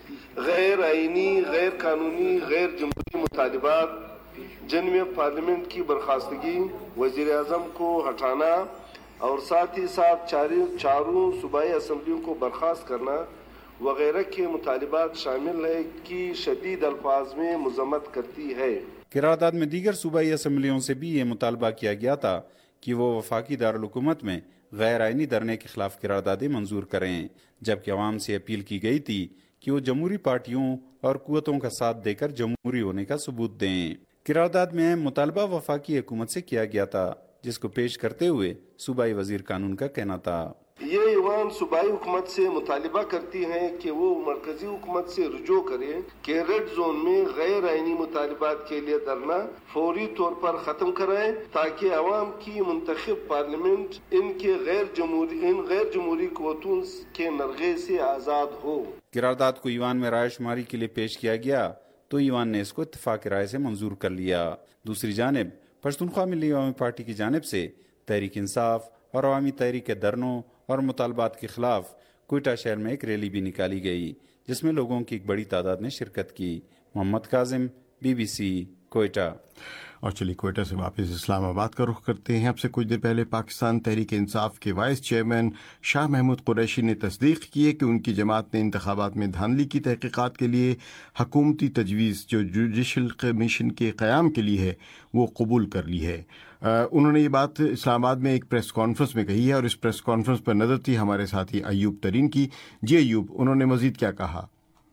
غیر آئینی، غیر قانونی، غیر جمہوری مطالبات جن میں پارلیمنٹ کی برخاستگی، وزیر اعظم کو ہٹانا اور ساتھ ہی ساتھ چاروں صوبائی اسمبلیوں کو برخاست کرنا وغیرہ کے مطالبات شامل ہے کی شدید الفاظ میں مذمت کرتی ہے. قرارداد میں دیگر صوبائی اسمبلیوں سے بھی یہ مطالبہ کیا گیا تھا کہ وہ وفاقی دارالحکومت میں غیر آئینی دھرنے کے خلاف قراردادیں منظور کریں، جبکہ عوام سے اپیل کی گئی تھی کہ وہ جمہوری پارٹیوں اور قوتوں کا ساتھ دے کر جمہوری ہونے کا ثبوت دیں. قرارداد میں اہم مطالبہ وفاقی حکومت سے کیا گیا تھا، جس کو پیش کرتے ہوئے صوبائی وزیر قانون کا کہنا تھا، یہ ایوان صوبائی حکومت سے مطالبہ کرتی ہے کہ وہ مرکزی حکومت سے رجوع کرے کہ ریڈ زون میں غیر آئینی مطالبات کے لیے دھرنا فوری طور پر ختم کرائے تاکہ عوام کی منتخب پارلیمنٹ ان کے غیر جمہوری ان غیر جمہوری قوتوں کے نرغے سے آزاد ہو. قرارداد کو ایوان میں رائے شماری کے لیے پیش کیا گیا تو ایوان نے اس کو اتفاق رائے سے منظور کر لیا. دوسری جانب پشتونخوا ملی عوامی پارٹی کی جانب سے تحریک انصاف اور عوامی تحریک کے دھرنوں اور مطالبات کے خلاف کوئٹہ شہر میں ایک ریلی بھی نکالی گئی، جس میں لوگوں کی ایک بڑی تعداد نے شرکت کی. Muhammad Kazim, B B C, Quetta. اور چلیے کوئٹہ سے واپس اسلام آباد کا رخ کرتے ہیں. اب سے کچھ دیر پہلے پاکستان تحریک انصاف کے وائس چیئرمین شاہ محمود قریشی نے تصدیق کی ہے کہ ان کی جماعت نے انتخابات میں دھاندلی کی تحقیقات کے لیے حکومتی تجویز جو جوڈیشل کمیشن کے قیام کے لیے ہے وہ قبول کر لی ہے. انہوں نے یہ بات اسلام آباد میں ایک پریس کانفرنس میں کہی ہے اور اس پریس کانفرنس پر نظر تھی ہمارے ساتھی ایوب ترین کی. جی ایوب، انہوں نے مزید کیا کہا؟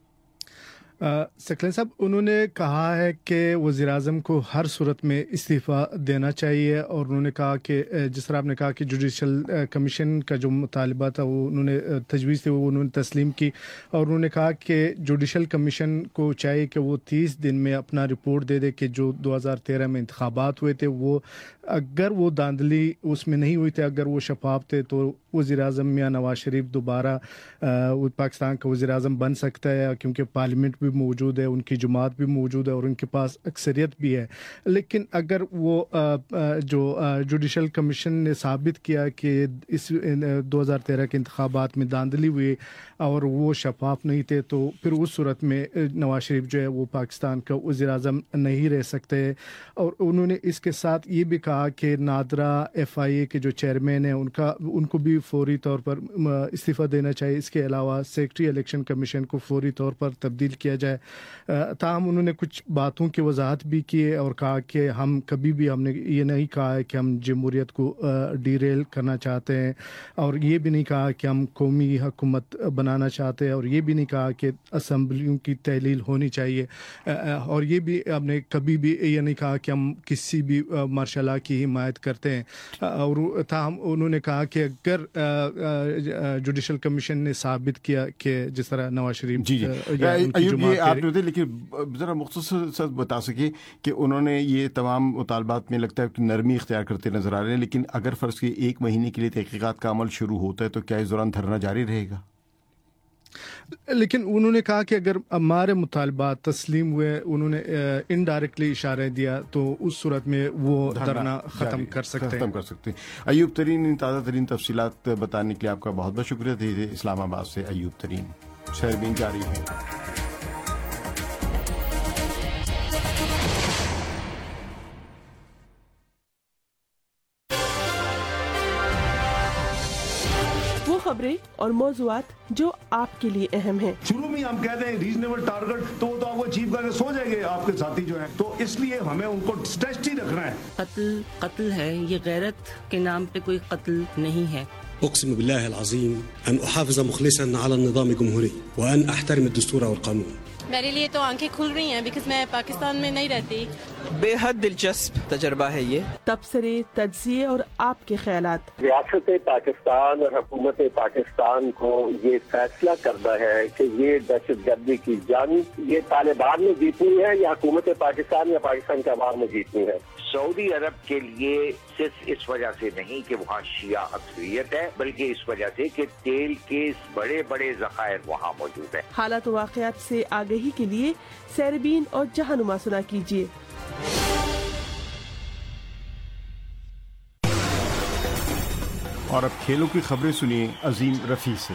سکلین صاحب، انہوں نے کہا ہے کہ وزیر اعظم کو ہر صورت میں استعفیٰ دینا چاہیے اور انہوں نے کہا کہ جس طرح آپ نے کہا کہ جوڈیشل کمیشن کا جو مطالبہ تھا وہ انہوں نے تجویز تھی وہ انہوں نے تسلیم کی اور انہوں نے کہا کہ جوڈیشل کمیشن کو چاہیے کہ وہ تیس دن میں اپنا رپورٹ دے دے کہ جو دو ہزار تیرہ میں انتخابات ہوئے تھے وہ اگر وہ دھاندلی اس میں نہیں ہوئی تھی، اگر وہ شفاف تھے تو وزیر اعظم میاں نواز شریف دوبارہ پاکستان کا وزیر اعظم بن سکتا ہے، کیونکہ پارلیمنٹ بھی موجود ہے, ان کی جماعت بھی موجود ہے اور ان کے پاس اکثریت بھی ہے. لیکن اگر وہ جو جوڈیشل کمیشن نے ثابت کیا کہ اس دو ہزار تیرہ کے انتخابات میں دھاندلی ہوئی اور وہ شفاف نہیں تھے, تو پھر اس صورت میں نواز شریف جو ہے وہ پاکستان کا وزیر اعظم نہیں رہ سکتے. اور انہوں نے اس کے ساتھ یہ بھی کہا کہ نادرا ایف آئی اے کے جو چیئرمین ہیں ان کا ان کو بھی فوری طور پر استعفیٰ دینا چاہیے. اس کے علاوہ سیکرٹری الیکشن کمیشن کو فوری طور پر تبدیل کیا جائے. تاہم انہوں نے کچھ باتوں کی وضاحت بھی کی اور کہا کہ ہم کبھی بھی ہم نے یہ نہیں کہا ہے کہ ہم جمہوریت کو ڈی ریل کرنا چاہتے ہیں, اور یہ بھی نہیں کہا کہ ہم قومی حکومت بنانا چاہتے ہیں, اور یہ بھی نہیں کہا کہ اسمبلیوں کی تحلیل ہونی چاہیے, اور یہ بھی ہم نے کبھی بھی یہ نہیں کہا کہ ہم کسی بھی مارشل لا کی حمایت کرتے ہیں. اور تاہم انہوں نے کہا کہ اگر جوڈیشل کمیشن نے ثابت کیا کہ جس طرح نواز شریف جی جی ایوب یہ آپ نے لیکن ذرا مختصر بتا سکے کہ انہوں نے یہ تمام مطالبات میں لگتا ہے کہ نرمی اختیار کرتے نظر آ رہے ہیں, لیکن اگر فرض کی ایک مہینے کے لیے تحقیقات کا عمل شروع ہوتا ہے تو کیا اس دوران دھرنا جاری رہے گا؟ لیکن انہوں نے کہا کہ اگر ہمارے مطالبات تسلیم ہوئے, انہوں نے انڈائریکٹلی اشارہ دیا, تو اس صورت میں وہ دھرنا ختم کر سکتے ختم کر سکتے ہیں. ایوب ترین ان تازہ ترین تفصیلات بتانے کے لیے آپ کا بہت بہت شکریہ تھے. اسلام آباد سے ایوب ترین. شہربین جاری ہے. خبریں اور موضوعات جو آپ کے لیے اہم ہیں. شروع میں ہم کہتے ہیں ریزنیبل ٹارگٹ, تو وہ تو آپ کو اچیو کر کے سو جائیں گے آپ کے ساتھی جو ہیں, تو اس لیے ہمیں ان کو اسٹریچ ہی رکھنا ہے. قتل قتل ہے, یہ غیرت کے نام پہ کوئی قتل نہیں ہے. اقسم بالله العظيم ان احافظ مخلصا على النظام الجمهوري وان احترم الدستور والقانون. میرے لیے تو آنکھیں کھل رہی ہیں بیکاز میں پاکستان میں نہیں رہتی. بے حد دلچسپ تجربہ ہے یہ. تبصرے, تجزیے اور آپ کے خیالات. ریاست پاکستان اور حکومت پاکستان کو یہ فیصلہ کرنا ہے کہ یہ دہشت گردی کی جنگ یہ طالبان نے جیتنی ہے یا حکومت پاکستان یا پاکستان کے عوام نے جیتنی ہے. سعودی عرب کے لیے صرف اس وجہ سے نہیں کہ وہاں شیعہ اکثریت ہے, بلکہ اس وجہ سے کہ تیل کے بڑے بڑے ذخائر وہاں موجود ہیں. حالات و واقعات سے آگہی کے لیے سیربین اور جہانما سنا کیجیے. اور اب کھیلوں کی خبریں سنیے عظیم رفیع سے.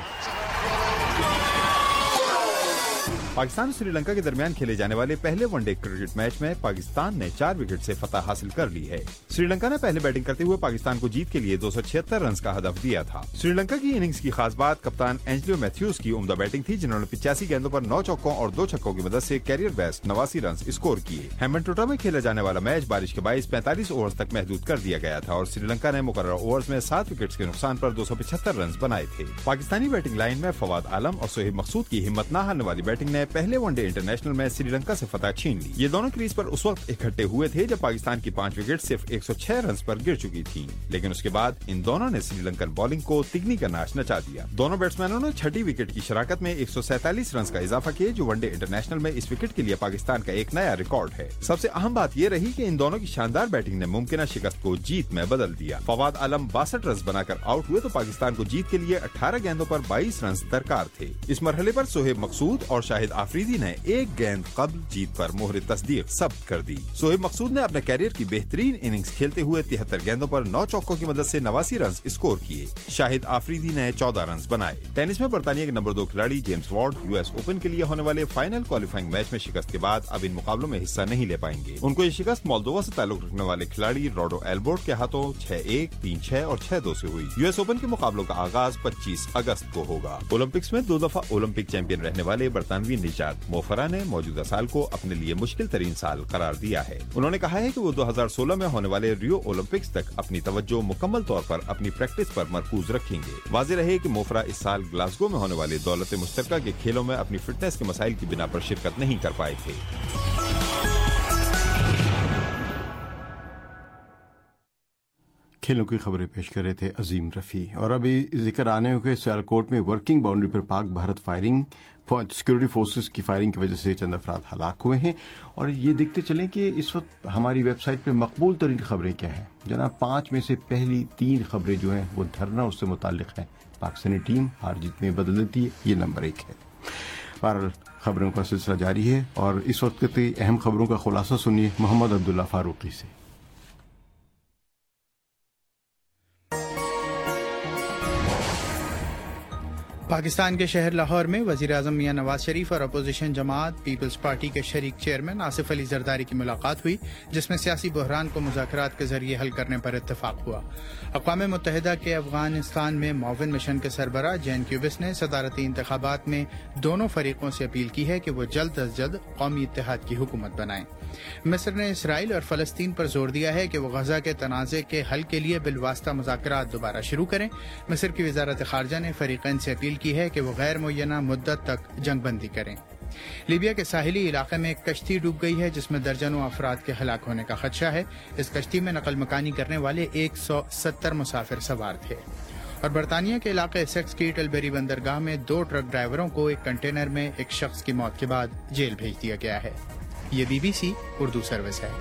پاکستان اور سری لنکا کے درمیان کھیلے جانے والے پہلے ون ڈے کرکٹ میچ میں پاکستان نے چار وکٹ سے فتح حاصل کر لی ہے. سری لنکا نے پہلے بیٹنگ کرتے ہوئے پاکستان کو جیت کے لیے دو سو چھہتر رنز کا ہدف دیا تھا. سری لنکا کی اننگز کی خاص بات کپتان اینجلو میتھیوز کی عمدہ بیٹنگ تھی, جنہوں نے پچاسی گیندوں پر نو چوکوں اور دو چھکوں کی مدد سے کیریئر بیسٹ نواسی رنز اسکور کیے. ہیمبنٹوٹا میں کھیلا جانے والا میچ بارش کے باعث پینتالیس اوورز تک محدود کر دیا گیا تھا اور سری لنکا نے مقررہ اوورز میں سات وکٹس کے نقصان پر دو سو پچہتر رنز بنائے تھے. پاکستانی بیٹنگ لائن میں فواد عالم اور سہیب مقصود کی ہمت نہ ہارنے والی بیٹنگ نے پہلے ون ڈے نیشنل میں سری لنکا سے فتح چھین لی. یہ دونوں کریز پر اس وقت اکٹھے ہوئے تھے جب پاکستان کی پانچ وکٹ صرف ایک سو چھ رنز پر گر چکی تھیں, لیکن اس کے بعد ان دونوں نے سری لنکن بولنگ کو تگنی کا ناش نچا دیا. دونوں بیٹسمینوں نے چھٹی وکٹ کی شراکت میں ایک سو سینتالیس رنز کا اضافہ کیے, جو ون ڈے انٹرنیشنل میں اس وکٹ کے لیے پاکستان کا ایک نیا ریکارڈ ہے. سب سے اہم بات یہ رہی کہ ان دونوں کی شاندار بیٹنگ نے ممکنہ شکست کو جیت میں بدل دیا. فواد عالم باسٹھ رنز بنا کر آؤٹ ہوئے تو پاکستان کو جیت کے لیے اٹھارہ گیندوں پر بائیس رنز درکار تھے. اس مرحلے پر سہیب مقصود اور شاہد آفریدی نے ایک گیند قبل جیت پر مہر تصدیق ثبت کر دی. سہیب مقصود نے اپنے کیریئر کی بہترین اننگز کھیلتے ہوئے تہتر گیندوں پر نو چوکوں کی مدد سے نواسی رنز اسکور کیے. شاہد آفریدی نے چودہ رنز بنائے. ٹینس میں برطانیہ کے نمبر دو کھلاڑی James Ward U S Open کے لیے ہونے والے فائنل کوالیفائنگ میچ میں شکست کے بعد اب ان مقابلوں میں حصہ نہیں لے پائیں گے. ان کو یہ شکست مولدووا سے تعلق رکھنے والے کھلاڑی روڈو ایلبورٹ کے ہاتھوں چھ ایک, تین چھ اور چھ دو سے ہوئی. یو ایس اوپن کے مقابلوں کا آغاز پچیس اگست کو ہوگا. اولمپکس میں دو دفعہ اولمپک چیمپئن رہنے والے برطانوی نژاد مو فرح نے موجودہ سال کو اپنے لیے مشکل ترین سال قرار دیا ہے. انہوں نے کہا ہے کہ وہ دو ہزار سولہ میں ہونے والے ریو اولمپکس تک اپنی توجہ مکمل طور پر اپنی پریکٹس پر مرکوز رکھیں گے. واضح رہے کہ مو فرح اس سال گلاسگو میں ہونے والے دولت مشترکہ کے کھیلوں میں اپنی فٹنس کے مسائل کی بنا پر شرکت نہیں کر پائے تھے. کھیلوں کی خبریں پیش کر رہے تھے عظیم رفیع. اور ابھی ذکر آنے ہو کہ سیالکوٹ میں ورکنگ باؤنڈری پر Pak Bharat firing security forces کی فائرنگ کی وجہ سے چند افراد ہلاک ہوئے ہیں. اور یہ دیکھتے چلیں کہ اس وقت ہماری ویب سائٹ پہ مقبول ترین خبریں کیا ہیں. جناب پانچ میں سے پہلی تین خبریں جو ہیں وہ دھرنا اس سے متعلق ہیں. پاکستانی ٹیم ہار جیت میں بدل دیتی ہے, یہ نمبر ایک ہے. بہرحال خبروں کا سلسلہ جاری ہے اور اس وقت کی اہم خبروں کا خلاصہ سنیے محمد عبداللہ فاروقی سے۔ پاکستان کے شہر لاہور میں وزیر اعظم میاں نواز شریف اور اپوزیشن جماعت پیپلز پارٹی کے شریک چیئرمین آصف علی زرداری کی ملاقات ہوئی، جس میں سیاسی بحران کو مذاکرات کے ذریعے حل کرنے پر اتفاق ہوا۔ اقوام متحدہ کے افغانستان میں معاون مشن کے سربراہ جین کیوبس نے صدارتی انتخابات میں دونوں فریقوں سے اپیل کی ہے کہ وہ جلد از جلد قومی اتحاد کی حکومت بنائیں۔ مصر نے اسرائیل اور فلسطین پر زور دیا ہے کہ وہ غزہ کے تنازع کے حل کے لیے بالواسطہ مذاکرات دوبارہ شروع کریں۔ مصر کی وزارت خارجہ نے فریقین سے اپیل کی ہے کہ وہ غیر معینہ مدت تک جنگ بندی کریں۔ لیبیا کے ساحلی علاقے میں ایک کشتی ڈوب گئی ہے جس میں درجنوں افراد کے ہلاک ہونے کا خدشہ ہے۔ اس کشتی میں نقل مکانی کرنے والے ایک سو ستر مسافر سوار تھے۔ اور برطانیہ کے علاقے ایسیکس کی ٹلبری بندرگاہ میں دو ٹرک ڈرائیوروں کو ایک کنٹینر میں ایک شخص کی موت کے بعد جیل بھیج دیا گیا ہے۔ یہ B B C Urdu service ہے۔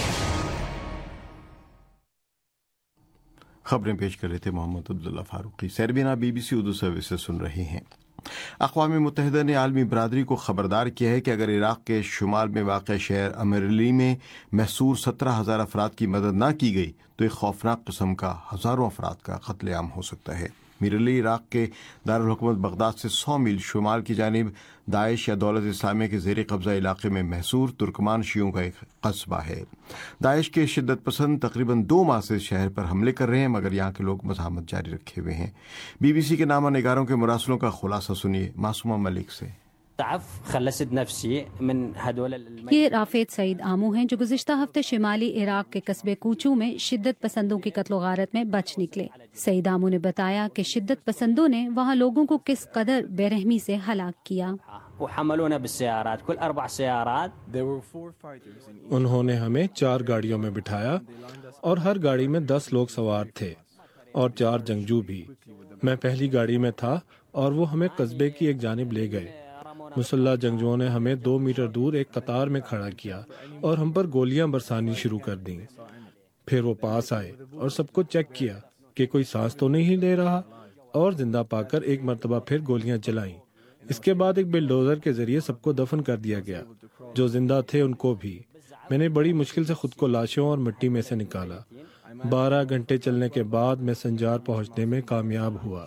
خبریں پیش کر رہے تھے محمد عبداللہ فاروقی۔ سربینا B B C Urdu service سے سن رہے ہیں۔ اقوام متحدہ نے عالمی برادری کو خبردار کیا ہے کہ اگر عراق کے شمال میں واقع شہر امیرلی میں محصور سترہ ہزار افراد کی مدد نہ کی گئی تو ایک خوفناک قسم کا ہزاروں افراد کا قتل عام ہو سکتا ہے۔ میرلی عراق کے دارالحکومت بغداد سے سو میل شمال کی جانب داعش یا دولت اسلامیہ کے زیر قبضہ علاقے میں محصور ترکمان شیعوں کا ایک قصبہ ہے۔ داعش کے شدت پسند تقریباً دو ماہ سے شہر پر حملے کر رہے ہیں، مگر یہاں کے لوگ مزاحمت جاری رکھے ہوئے ہیں۔ بی بی سی کے نامہ نگاروں کے مراسلوں کا خلاصہ سنیے معصومہ ملک سے۔ یہ رافید سعید آمو ہیں جو گزشتہ ہفتے شمالی عراق کے قصبے کوچو میں شدت پسندوں کی قتل و غارت میں بچ نکلے۔ سعید آمو نے بتایا کہ شدت پسندوں نے وہاں لوگوں کو کس قدر بے رحمی سے ہلاک کیا۔ انہوں نے ہمیں چار گاڑیوں میں بٹھایا اور ہر گاڑی میں دس لوگ سوار تھے اور چار جنگجو بھی۔ میں پہلی گاڑی میں تھا اور وہ ہمیں قصبے کی ایک جانب لے گئے۔ مسلح جنگجوؤں نے ہمیں دو میٹر دور ایک قطار میں کھڑا کیا اور ہم پر گولیاں برسانی شروع کر دیں۔ پھر وہ پاس آئے اور سب کو چیک کیا کہ کوئی سانس تو نہیں لے رہا، اور زندہ پا کر ایک مرتبہ پھر گولیاں چلائیں۔ اس کے بعد ایک بلڈوزر کے ذریعے سب کو دفن کر دیا گیا، جو زندہ تھے ان کو بھی۔ میں نے بڑی مشکل سے خود کو لاشوں اور مٹی میں سے نکالا۔ بارہ گھنٹے چلنے کے بعد میں سنجار پہنچنے میں کامیاب ہوا۔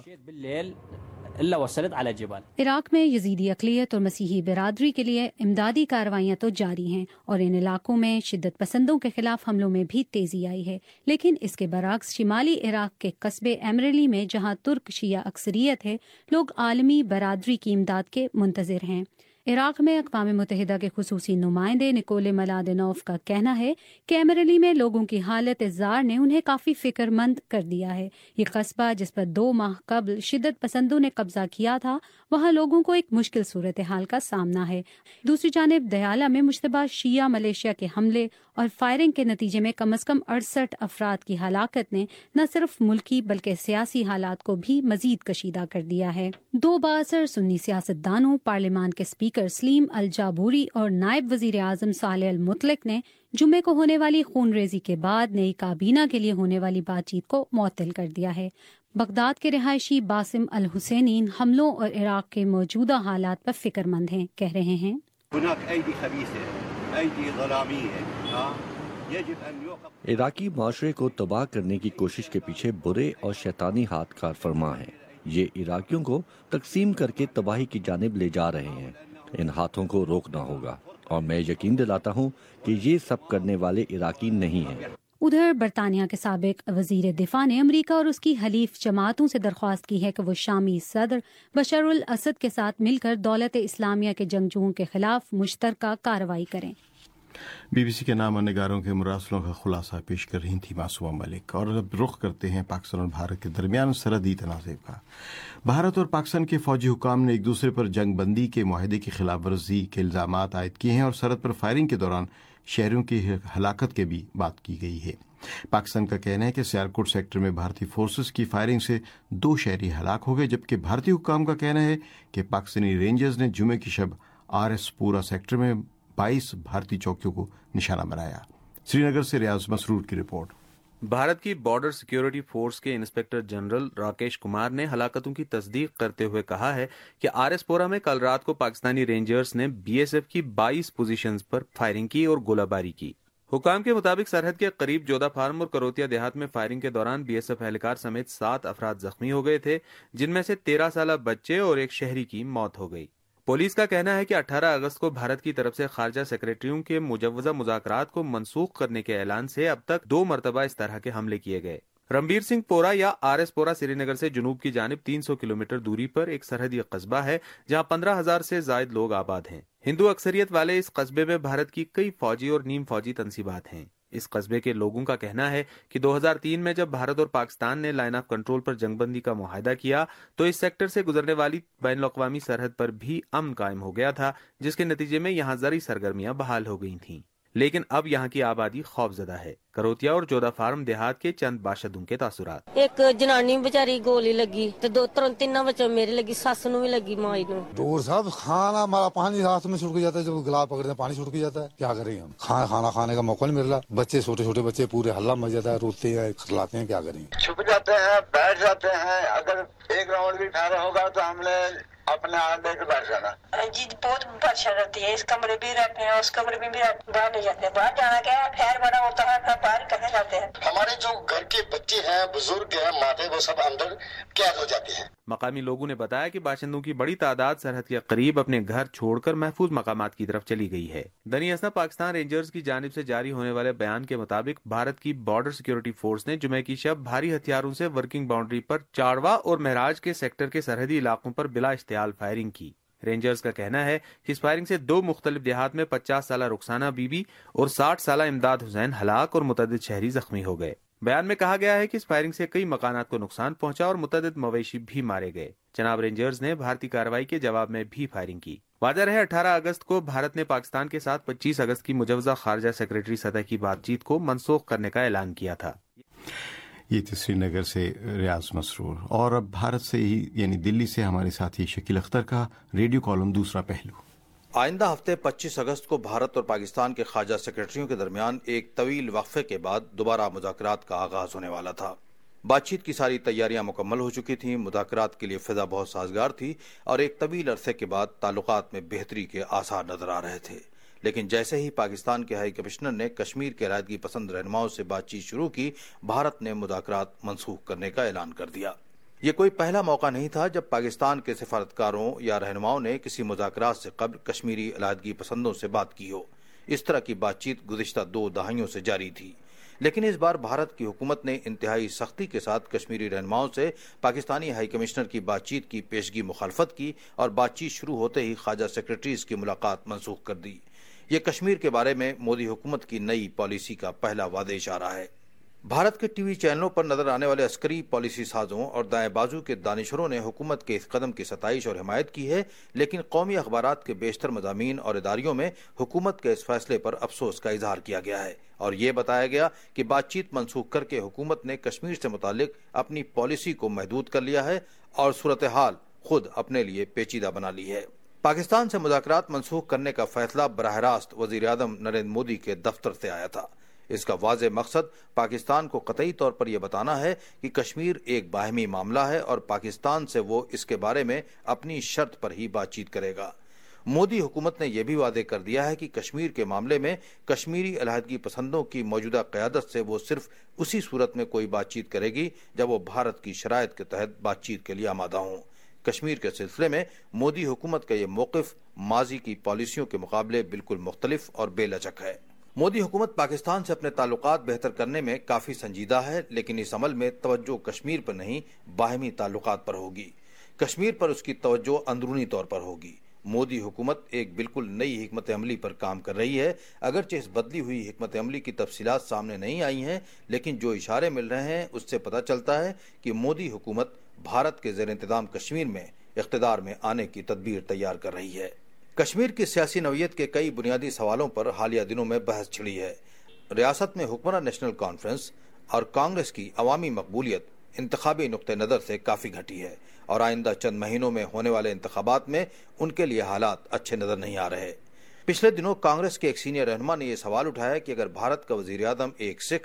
عراق میں یزیدی اقلیت اور مسیحی برادری کے لیے امدادی کارروائیاں تو جاری ہیں اور ان علاقوں میں شدت پسندوں کے خلاف حملوں میں بھی تیزی آئی ہے، لیکن اس کے برعکس شمالی عراق کے قصبے ایمرلی میں جہاں ترک شیعہ اکثریت ہے، لوگ عالمی برادری کی امداد کے منتظر ہیں۔ عراق میں اقوام متحدہ کے خصوصی نمائندے نکولے ملادنوف کا کہنا ہے کہ ایمرلی میں لوگوں کی حالت زار نے انہیں کافی فکر مند کر دیا ہے۔ یہ قصبہ جس پر دو ماہ قبل شدت پسندوں نے قبضہ کیا تھا، وہاں لوگوں کو ایک مشکل صورتحال کا سامنا ہے۔ دوسری جانب دیالہ میں مشتبہ شیعہ ملیشیا کے حملے اور فائرنگ کے نتیجے میں کم از کم اڑسٹھ افراد کی ہلاکت نے نہ صرف ملکی بلکہ سیاسی حالات کو بھی مزید کشیدہ کر دیا ہے۔ دو بااثر سنی سیاست دانوں، پارلیمان کے اسپیکر سلیم الجابوری اور نائب وزیر اعظم صالح المطلق نے جمعے کو ہونے والی خون ریزی کے بعد نئی کابینہ کے لیے ہونے والی بات چیت کو معطل کر دیا ہے۔ بغداد کے رہائشی باسم الحسینین حملوں اور عراق کے موجودہ حالات پر فکر مند ہیں، کہہ رہے ہیں عراقی معاشرے کو تباہ کرنے کی کوشش کے پیچھے برے اور شیطانی ہاتھ کار فرما ہیں۔ یہ عراقیوں کو تقسیم کر کے تباہی کی جانب لے جا رہے ہیں۔ ان ہاتھوں کو روکنا ہوگا اور میں یقین دلاتا ہوں کہ یہ سب کرنے والے عراقی نہیں ہیں۔ ادھر برطانیہ کے سابق وزیر دفاع نے امریکہ اور اس کی حلیف جماعتوں سے درخواست کی ہے کہ وہ شامی صدر بشار الاسد کے ساتھ مل کر دولت اسلامیہ کے جنگجوؤں کے خلاف مشترکہ کارروائی کریں۔ بی بی سی کے نامہ نگاروں کے مراسلوں کا خلاصہ پیش کر رہی تھی معصومہ ملک۔ اور اب رخ کرتے ہیں پاکستان اور بھارت کے درمیان سرحدی تنازع کا۔ بھارت اور پاکستان کے فوجی حکام نے ایک دوسرے پر جنگ بندی کے معاہدے کی خلاف ورزی کے الزامات عائد کیے ہیں اور سرحد پر فائرنگ کے دوران شہریوں کی ہلاکت کی بھی بات کی گئی ہے۔ پاکستان کا کہنا ہے کہ سیالکوٹ سیکٹر میں بھارتی فورسز کی فائرنگ سے دو شہری ہلاک ہو گئے، جبکہ بھارتی حکام کا کہنا ہے کہ پاکستانی رینجرز نے جمعے کی شب آر ایس پورا سیکٹر میں بائیس بھارتی چوکیوں کو نشانہ بنایا۔ سری نگر سے ریاض مسرور کی رپورٹ۔ بھارت کی بارڈر سیکیورٹی فورس کے انسپکٹر جنرل راکیش کمار نے ہلاکتوں کی تصدیق کرتے ہوئے کہا ہے کہ آر ایس پورہ میں کل رات کو پاکستانی رینجرز نے بی ایس ایف کی بائیس پوزیشنز پر فائرنگ کی اور گولہ باری کی۔ حکام کے مطابق سرحد کے قریب جودہ فارم اور کروتیا دیہات میں فائرنگ کے دوران بی ایس ایف اہلکار سمیت سات افراد زخمی ہو گئے تھے، جن میں سے تیرہ سالہ بچے اور ایک شہری کی موت ہو گئی۔ پولیس کا کہنا ہے کہ اٹھارہ اگست کو بھارت کی طرف سے خارجہ سیکریٹریوں کے مجوزہ مذاکرات کو منسوخ کرنے کے اعلان سے اب تک دو مرتبہ اس طرح کے حملے کیے گئے۔ رنبیر سنگھ پورہ یا آر ایس پورہ سری نگر سے جنوب کی جانب تین سو کلومیٹر دوری پر ایک سرحدی قصبہ ہے جہاں پندرہ ہزار سے زائد لوگ آباد ہیں۔ ہندو اکثریت والے اس قصبے میں بھارت کی کئی فوجی اور نیم فوجی تنصیبات ہیں۔ اس قصبے کے لوگوں کا کہنا ہے کہ دو ہزار تین میں جب بھارت اور پاکستان نے لائن آف کنٹرول پر جنگ بندی کا معاہدہ کیا تو اس سیکٹر سے گزرنے والی بین الاقوامی سرحد پر بھی امن قائم ہو گیا تھا، جس کے نتیجے میں یہاں زرعی سرگرمیاں بحال ہو گئی تھیں، لیکن اب یہاں کی آبادی خوفزدہ ہے۔ کروتیا اور جودہ فارم دیہات کے چند باشندوں کے تاثرات۔ ایک جنانی بیچاری گولی لگی تے دو ترن تین بچوں میرے لگی، ساس نو بھی لگی، مائی نو۔ دور صاحب کھانا ہمارا پانی ہاتھ میں چھوٹ کے جاتا ہے، جب گلاس پکڑتے ہیں پانی چھوٹ کے جاتا ہے، کیا کریں ہم؟ کھانا کھانا کھانے کا موقع نہیں مل رہا، بچے چھوٹے چھوٹے بچے پورے ہلہ مچ جاتا ہے، روتے ہیں کھلاتے ہیں، کیا کریں؟ چھپ جاتے ہیں، بیٹھ جاتے ہیں، اگر ایک راؤنڈ بھی ٹھہرا ہوگا تو ہم نے اپنے ہاتھ لے کے بیٹھ جانا۔ جی بہت پریشان رہتی ہے، اس کمرے بھی رہتے ہیں، اس کمرے میں بھی باہر نہیں جاتے ہیں، باہر جانا کیا ہے، خیر بڑا ہوتا ہے، باہر کہنے جاتے ہیں۔ ہمارے جو گھر کے بچے ہیں، بزرگ ہیں، مادے، وہ سب اندر قید ہو جاتے ہیں۔ مقامی لوگوں نے بتایا کہ باشندوں کی بڑی تعداد سرحد کے قریب اپنے گھر چھوڑ کر محفوظ مقامات کی طرف چلی گئی ہے۔ دنی اسنا پاکستان رینجرز کی جانب سے جاری ہونے والے بیان کے مطابق بھارت کی بارڈر سیکیورٹی فورس نے جمعے کی شب بھاری ہتھیاروں سے ورکنگ باؤنڈری پر چاڑوا اور مہراج کے سیکٹر کے سرحدی علاقوں پر بلا اشتعال فائرنگ کی۔ رینجرز کا کہنا ہے کہ اس فائرنگ سے دو مختلف دیہات میں پچاس سالہ رخسانہ بی بی اور ساٹھ سالہ امداد حسین ہلاک اور متعدد شہری زخمی ہو گئے۔ بیان میں کہا گیا ہے کہ اس فائرنگ سے کئی مکانات کو نقصان پہنچا اور متعدد مویشی بھی مارے گئے۔ جناب رینجرز نے بھارتی کارروائی کے جواب میں بھی فائرنگ کی۔ واضح رہے اٹھارہ اگست کو بھارت نے پاکستان کے ساتھ پچیس اگست کی مجوزہ خارجہ سیکریٹری سطح کی بات چیت کو منسوخ کرنے کا اعلان کیا تھا۔ یہ تھی سری نگر سے ریاض مسرور۔ اور اب بھارت سے ہی یعنی دلی سے ہمارے ساتھی شکیل اختر کا ریڈیو کالم دوسرا پہلو۔ آئندہ ہفتے پچیس اگست کو بھارت اور پاکستان کے خارجہ سیکریٹریوں کے درمیان ایک طویل وقفے کے بعد دوبارہ مذاکرات کا آغاز ہونے والا تھا۔ بات چیت کی ساری تیاریاں مکمل ہو چکی تھیں، مذاکرات کے لیے فضا بہت سازگار تھی اور ایک طویل عرصے کے بعد تعلقات میں بہتری کے آثار نظر آ رہے تھے۔ لیکن جیسے ہی پاکستان کے ہائی کمشنر نے کشمیر کے علیحدگی پسند رہنماؤں سے بات چیت شروع کی، بھارت نے مذاکرات منسوخ کرنے کا اعلان کر دیا۔ یہ کوئی پہلا موقع نہیں تھا جب پاکستان کے سفارتکاروں یا رہنماؤں نے کسی مذاکرات سے قبل کشمیری علیحدگی پسندوں سے بات کی ہو۔ اس طرح کی بات چیت گزشتہ دو دہائیوں سے جاری تھی، لیکن اس بار بھارت کی حکومت نے انتہائی سختی کے ساتھ کشمیری رہنماؤں سے پاکستانی ہائی کمشنر کی بات چیت کی پیشگی مخالفت کی اور بات چیت شروع ہوتے ہی خواجہ سیکریٹریز کی ملاقات منسوخ کر دی۔ یہ کشمیر کے بارے میں مودی حکومت کی نئی پالیسی کا پہلا واضح اشارہ ہے۔ بھارت کے ٹی وی چینلوں پر نظر آنے والے عسکری پالیسی سازوں اور دائیں بازو کے دانشوروں نے حکومت کے اس قدم کی ستائش اور حمایت کی ہے، لیکن قومی اخبارات کے بیشتر مضامین اور اداریوں میں حکومت کے اس فیصلے پر افسوس کا اظہار کیا گیا ہے اور یہ بتایا گیا کہ بات چیت منسوخ کر کے حکومت نے کشمیر سے متعلق اپنی پالیسی کو محدود کر لیا ہے اور صورتحال خود اپنے لیے پیچیدہ بنا لی ہے۔ پاکستان سے مذاکرات منسوخ کرنے کا فیصلہ براہ راست وزیر اعظم نریندر مودی کے دفتر سے آیا تھا۔ اس کا واضح مقصد پاکستان کو قطعی طور پر یہ بتانا ہے کہ کشمیر ایک باہمی معاملہ ہے اور پاکستان سے وہ اس کے بارے میں اپنی شرط پر ہی بات چیت کرے گا۔ مودی حکومت نے یہ بھی واضح کر دیا ہے کہ کشمیر کے معاملے میں کشمیری علیحدگی پسندوں کی موجودہ قیادت سے وہ صرف اسی صورت میں کوئی بات چیت کرے گی جب وہ بھارت کی شرائط کے تحت بات چیت کے لیے آمادہ ہوں۔ کشمیر کے سلسلے میں مودی حکومت کا یہ موقف ماضی کی پالیسیوں کے مقابلے بالکل مختلف اور بے لچک ہے۔ مودی حکومت پاکستان سے اپنے تعلقات بہتر کرنے میں کافی سنجیدہ ہے، لیکن اس عمل میں توجہ کشمیر پر نہیں باہمی تعلقات پر ہوگی۔ کشمیر پر اس کی توجہ اندرونی طور پر ہوگی۔ مودی حکومت ایک بالکل نئی حکمت عملی پر کام کر رہی ہے، اگرچہ اس بدلی ہوئی حکمت عملی کی تفصیلات سامنے نہیں آئی ہیں، لیکن جو اشارے مل رہے ہیں اس سے پتہ چلتا ہے کہ مودی حکومت بھارت کے زیر انتظام کشمیر میں اقتدار میں آنے کی تدبیر تیار کر رہی ہے۔ کشمیر کی سیاسی نوعیت کے کئی بنیادی سوالوں پر حالیہ دنوں میں بحث چھڑی ہے۔ ریاست میں حکمراں نیشنل کانفرنس اور کانگریس کی عوامی مقبولیت انتخابی نقطہ نظر سے کافی گھٹی ہے اور آئندہ چند مہینوں میں ہونے والے انتخابات میں ان کے لیے حالات اچھے نظر نہیں آ رہے۔ پچھلے دنوں کانگریس کے ایک سینئر رہنما نے یہ سوال اٹھایا کہ اگر بھارت کا وزیر اعظم ایک سکھ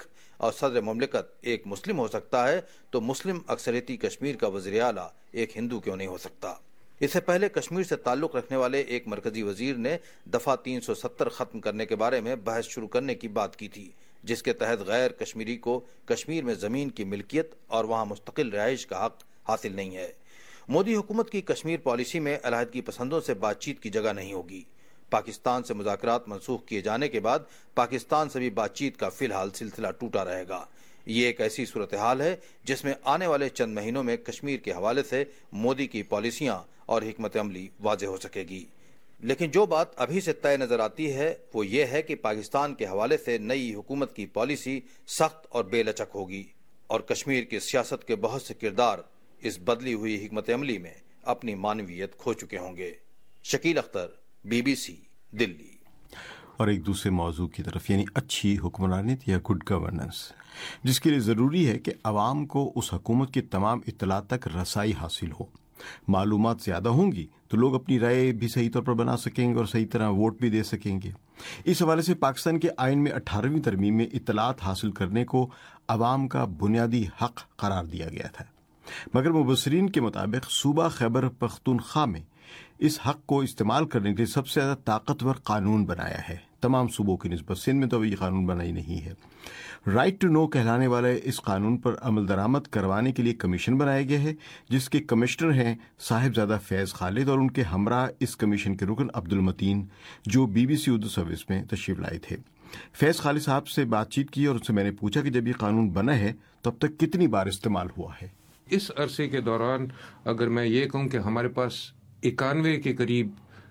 اور صدر مملکت ایک مسلم ہو سکتا ہے تو مسلم اکثریتی کشمیر کا وزیر اعلیٰ ایک ہندو کیوں نہیں ہو سکتا؟ اس سے پہلے کشمیر سے تعلق رکھنے والے ایک مرکزی وزیر نے دفعہ تین سو ستر ختم کرنے کے بارے میں بحث شروع کرنے کی بات کی تھی، جس کے تحت غیر کشمیری کو کشمیر میں زمین کی ملکیت اور وہاں مستقل رہائش کا حق حاصل نہیں ہے۔ مودی حکومت کی کشمیر پالیسی میں علیحدگی پسندوں سے بات چیت کی جگہ نہیں ہوگی۔ پاکستان سے مذاکرات منسوخ کیے جانے کے بعد پاکستان سے بھی بات چیت کا فی الحال سلسلہ ٹوٹا رہے گا۔ یہ ایک ایسی صورتحال ہے جس میں آنے والے چند مہینوں میں کشمیر کے حوالے سے مودی کی پالیسیاں اور حکمت عملی واضح ہو سکے گی۔ لیکن جو بات ابھی سے طے نظر آتی ہے وہ یہ ہے کہ پاکستان کے حوالے سے نئی حکومت کی پالیسی سخت اور بے لچک ہوگی اور کشمیر کی سیاست کے بہت سے کردار اس بدلی ہوئی حکمت عملی میں اپنی معنویت کھو چکے ہوں گے۔ Shakeel Akhtar, B B C, Delhi. اور ایک دوسرے موضوع کی طرف، یعنی اچھی حکمرانیت یا گڈ گورننس، جس کے لیے ضروری ہے کہ عوام کو اس حکومت کی تمام اطلاعات تک رسائی حاصل ہو۔ معلومات زیادہ ہوں گی تو لوگ اپنی رائے بھی صحیح طور پر بنا سکیں گے اور صحیح طرح ووٹ بھی دے سکیں گے۔ اس حوالے سے پاکستان کے آئین میں اٹھارہویں ترمیم میں اطلاعات حاصل کرنے کو عوام کا بنیادی حق قرار دیا گیا تھا، مگر مبصرین کے مطابق صوبہ خیبر پختونخوا میں اس حق کو استعمال کرنے کے لیے سب سے زیادہ طاقتور قانون بنایا ہے تمام صوبوں کی نسبت۔ سندھ میں تو یہ قانون بنا ہی نہیں ہے۔ رائٹ ٹو نو کہلانے والے اس قانون پر عمل درآمد کروانے کے لیے کمیشن بنایا گیا ہے، جس کے کمشنر ہیں صاحبزادہ فیض خالد اور ان کے ہمراہ اس کمیشن کے رکن عبد المتین، جو B B C Urdu service میں تشریف لائے تھے۔ فیض خالد صاحب سے بات چیت کی اور ان سے میں نے پوچھا کہ جب یہ قانون بنا ہے تو اب تک کتنی بار استعمال ہوا ہے۔ اس عرصے کے دوران اگر میں یہ کہوں کہ ہمارے پاس اکانوے کے قریب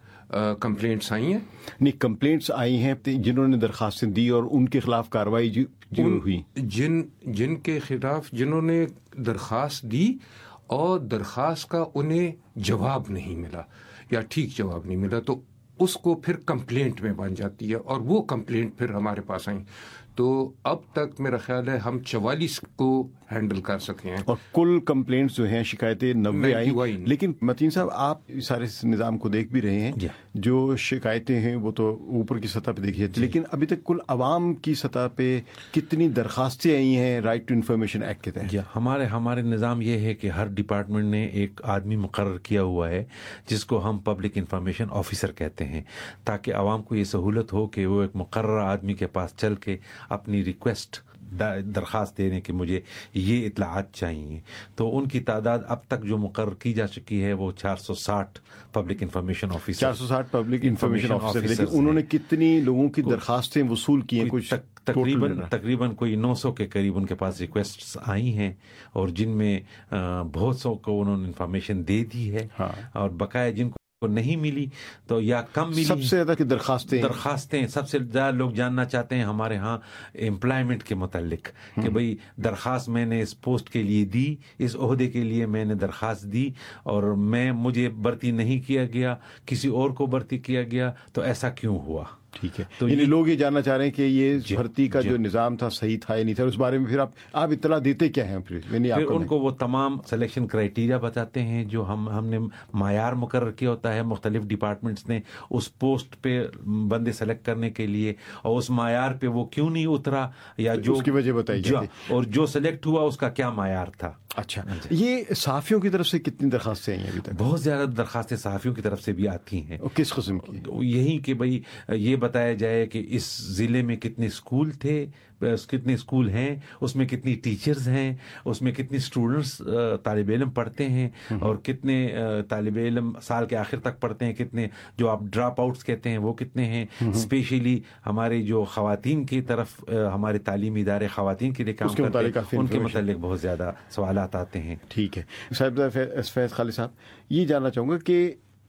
کمپلینٹس آئی ہیں۔ نہیں، کمپلینٹس آئی ہیں جنہوں نے درخواستیں دی اور ان کے خلاف کارروائی جو ہوئی، جن جن کے خلاف جنہوں نے درخواست دی اور درخواست کا انہیں جواب نہیں ملا یا ٹھیک جواب نہیں ملا تو اس کو پھر کمپلینٹ میں بن جاتی ہے اور وہ کمپلینٹ پھر ہمارے پاس آئیں۔ تو اب تک میرا خیال ہے ہم چوالیس کو ہینڈل کر سکے ہیں اور کل کمپلینٹس جو ہیں شکایتیں نوے آئی۔ لیکن متین صاحب، آپ سارے نظام کو دیکھ بھی رہے ہیں، جو شکایتیں ہیں وہ تو اوپر کی سطح پہ دیکھی جاتی، لیکن ابھی تک کل عوام کی سطح پہ کتنی درخواستیں آئی ہیں رائٹ ٹو انفارمیشن ایکٹ کے تحت؟ ہمارے ہمارے نظام یہ ہے کہ ہر ڈپارٹمنٹ نے ایک آدمی مقرر کیا ہوا ہے جس کو ہم پبلک انفارمیشن آفیسر کہتے ہیں، تاکہ عوام کو یہ سہولت ہو کہ وہ ایک مقررہ آدمی کے پاس چل کے اپنی ریکویسٹ درخواست دے دیں کہ مجھے یہ اطلاعات چاہیے۔ تو ان کی تعداد اب تک جو مقرر کی جا چکی ہے وہ چار سو ساٹھ پبلک انفارمیشن آفیسر چار سو ساٹھ پبلک انفارمیشن آفیسر لیکن انہوں نے کتنی لوگوں کی درخواستیں وصول کی ہیں؟ کچھ تقریباً تقریباً کوئی نو سو کے قریب ان کے پاس ریکویسٹس آئی ہیں اور جن میں بہت سو کو انہوں نے انفارمیشن دے دی ہے اور بقایا جن کو نہیں ملی تو یا کم ملی۔ سب سے زیادہ کی درخواستیں درخواستیں سب سے زیادہ لوگ جاننا چاہتے ہیں ہمارے ہاں امپلائمنٹ کے متعلق کہ بھئی درخواست میں نے اس پوسٹ کے لیے دی، اس عہدے کے لیے میں نے درخواست دی اور میں مجھے بھرتی نہیں کیا گیا، کسی اور کو بھرتی کیا گیا، تو ایسا کیوں ہوا؟ ٹھیک ہے، تو یعنی لوگ یہ جاننا چاہ رہے ہیں کہ یہ بھرتی کا جو نظام تھا صحیح تھا یا نہیں تھا، اس بارے میں پھر آپ آپ اطلاع دیتے کیا ہیں؟ پھر پھر ان کو وہ تمام سلیکشن کرائیٹیریا بتاتے ہیں جو ہم ہم نے معیار مقرر کیا ہوتا ہے مختلف ڈپارٹمنٹس نے اس پوسٹ پہ بندے سلیکٹ کرنے کے لیے، اور اس معیار پہ وہ کیوں نہیں اترا یا جو اس کی وجہ بتائی جاتی ہے، اور جو سلیکٹ ہوا اس کا کیا معیار تھا۔ اچھا، یہ صحافیوں کی طرف سے کتنی درخواستیں آئی ہیں ابھی تک؟ بہت زیادہ درخواستیں صحافیوں کی طرف سے بھی آتی ہیں۔ کس قسم کی؟ یہی کہ بھئی یہ بتایا جائے کہ اس ضلع میں کتنے اسکول تھے، کتنے اسکول ہیں، اس میں کتنی ٹیچرز ہیں، اس میں کتنی اسٹوڈنٹس طالب علم پڑھتے ہیں اور کتنے طالب علم سال کے آخر تک پڑھتے ہیں، کتنے جو آپ ڈراپ آؤٹس کہتے ہیں وہ کتنے ہیں۔ اسپیشلی ہمارے جو خواتین کی طرف ہمارے تعلیمی ادارے خواتین کے لیے کام کرتے ہیں ان کے متعلق بہت زیادہ سوالات آتے ہیں۔ ٹھیک ہے صاحب، فیض خالد صاحب، یہ جاننا چاہوں گا کہ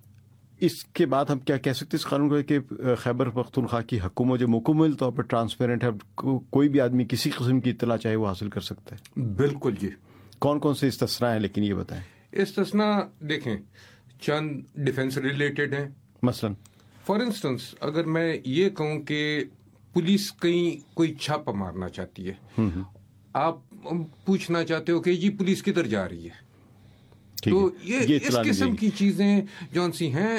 اس کے بعد ہم کیا کہہ سکتے ہیں اس قانون کو کہ خیبر پختونخوا کی حکومت جو مکمل طور پر ٹرانسپیرنٹ ہے، کوئی بھی آدمی کسی قسم کی اطلاع چاہے وہ حاصل کر سکتا ہے؟ بالکل جی۔ کون کون سے استثناء ہیں لیکن یہ بتائیں؟ استثناء دیکھیں چند ڈیفینس ریلیٹڈ ہیں، مثلا فار انسٹنس اگر میں یہ کہوں کہ پولیس کہیں کوئی چھاپہ مارنا چاہتی ہے، آپ پوچھنا چاہتے ہو کہ جی پولیس کدھر جا رہی ہے، تو یہ اس قسم کی چیزیں جون سی ہیں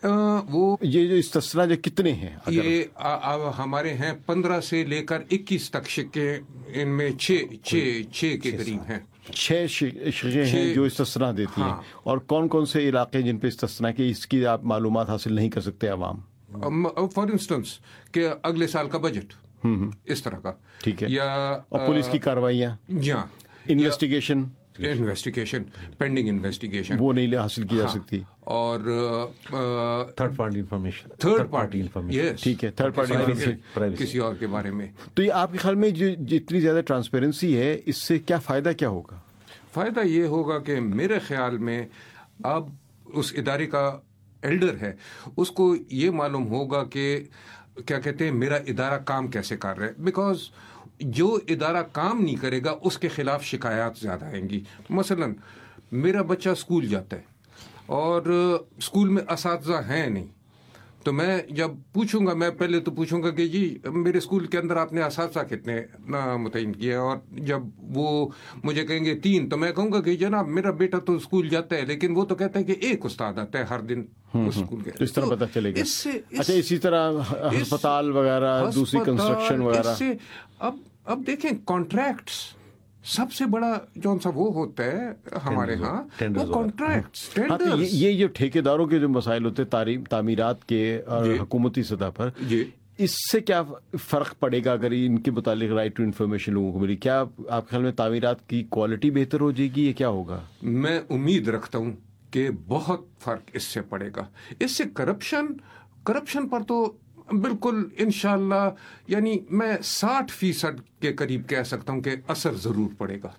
وہ یہ جو استثنا جو کتنے ہیں؟ یہ ہمارے ہیں پندرہ سے لے کر اکیس تک شقے، ان میں چھ چھ چھ کے قریب ہیں، چھ شقے ہیں جو استثنا دیتی ہیں. اور کون کون سے علاقے جن پہ استثنا کی اس کی آپ معلومات حاصل نہیں کر سکتے عوام؟ فار انسٹنس کہ اگلے سال کا بجٹ اس طرح کا، ٹھیک ہے، یا اور پولیس کی کارروائیاں، یا انویسٹیگیشن انویسٹیگیشن پینڈنگ انویسٹیگیشن وہ نہیں حاصل کی جا سکتی، اور third party information third party information, ٹھیک ہے، تھرڈ پارٹی کسی اور کے بارے میں. تو یہ آپ کے خیال میں جو جتنی زیادہ ٹرانسپیرنسی ہے اس سے کیا فائدہ کیا ہوگا؟ فائدہ یہ ہوگا کہ میرے خیال میں اب اس ادارے کا ایلڈر ہے، اس کو یہ معلوم ہوگا کہ کیا کہتے ہیں میرا ادارہ کام کیسے کر رہا ہے، بیکاز جو ادارہ کام نہیں کرے گا اس کے خلاف شکایات زیادہ آئیں گی. مثلا میرا بچہ اسکول جاتا ہے اور اسکول میں اساتذہ ہیں نہیں، تو میں جب پوچھوں گا، میں پہلے تو پوچھوں گا کہ جی میرے اسکول کے اندر آپ نے اساتذہ کتنے متعین کیا، اور جب وہ مجھے کہیں گے تین، تو میں کہوں گا کہ جناب میرا بیٹا تو اسکول جاتا ہے، لیکن وہ تو کہتا ہے کہ ایک استاد آتا ہے ہر دن اسکول کے. اس طرح پتہ چلے گا. اچھا، اسی طرح ہسپتال وغیرہ، دوسری کنسٹرکشن وغیرہ. اب اب دیکھیں کانٹریکٹس سب سے بڑا جو سا وہ ہوتا ہے ہمارے ہاں، وہ کانٹریکٹس. یہ جو ٹھیکیداروں کے جو مسائل ہوتے ہیں تعمیرات کے اور حکومتی سطح پر، اس سے کیا فرق پڑے گا اگر ان کے متعلق رائٹ ٹو انفارمیشن لوگوں کو ملی؟ کیا آپ کے خیال میں تعمیرات کی کوالٹی بہتر ہو جائے گی یا کیا ہوگا؟ میں امید رکھتا ہوں کہ بہت فرق اس سے پڑے گا. اس سے کرپشن کرپشن پر تو بالکل انشاءاللہ یعنی میں ساٹھ فیصد کے قریب کہہ سکتا ہوں کہ اثر ضرور پڑے گا.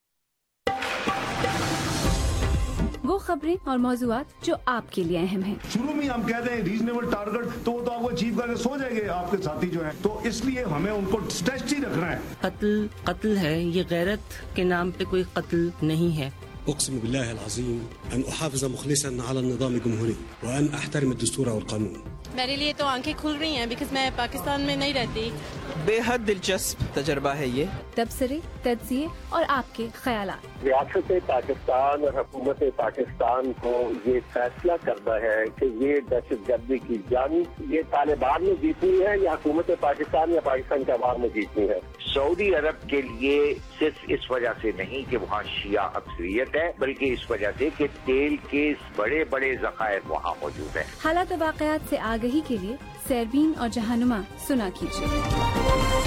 وہ خبریں اور موضوعات جو آپ کے لیے اہم ہیں. شروع میں ہم کہتے ہیں ریزنیبل ٹارگٹ، تو وہ تو آپ کو اچیو کر کے سو جائیں گے آپ کے ساتھی جو ہیں، تو اس لیے ہمیں ان کو اسٹریچ ہی رکھنا ہے. قتل قتل ہے، یہ غیرت کے نام پہ کوئی قتل نہیں ہے. اقسم بالله العظيم ان احافظ مخلصا على النظام الجمهوري وان احترم الدستور والقانون. میرے لیے تو آنکھیں کھل رہی ہیں بیکاز میں پاکستان میں نہیں رہتی. بے حد دلچسپ تجربہ ہے یہ. تبصرے، تجزیے اور آپ کے خیالات. ریاست پاکستان اور حکومت پاکستان کو یہ فیصلہ کرنا ہے کہ یہ دہشت گردی کی جنگ یہ طالبان نے جیتنی ہے یا حکومت پاکستان یا پاکستان کے عوام نے جیتنی ہے. سعودی عرب کے لیے صرف اس وجہ سے نہیں کہ وہاں شیعہ اکثریت ہے، بلکہ اس وجہ سے کہ تیل کے بڑے بڑے ذخائر وہاں موجود ہیں. حالات و واقعات سے آگہی کے لیے سیربین اور جہانما سنا کیجیے.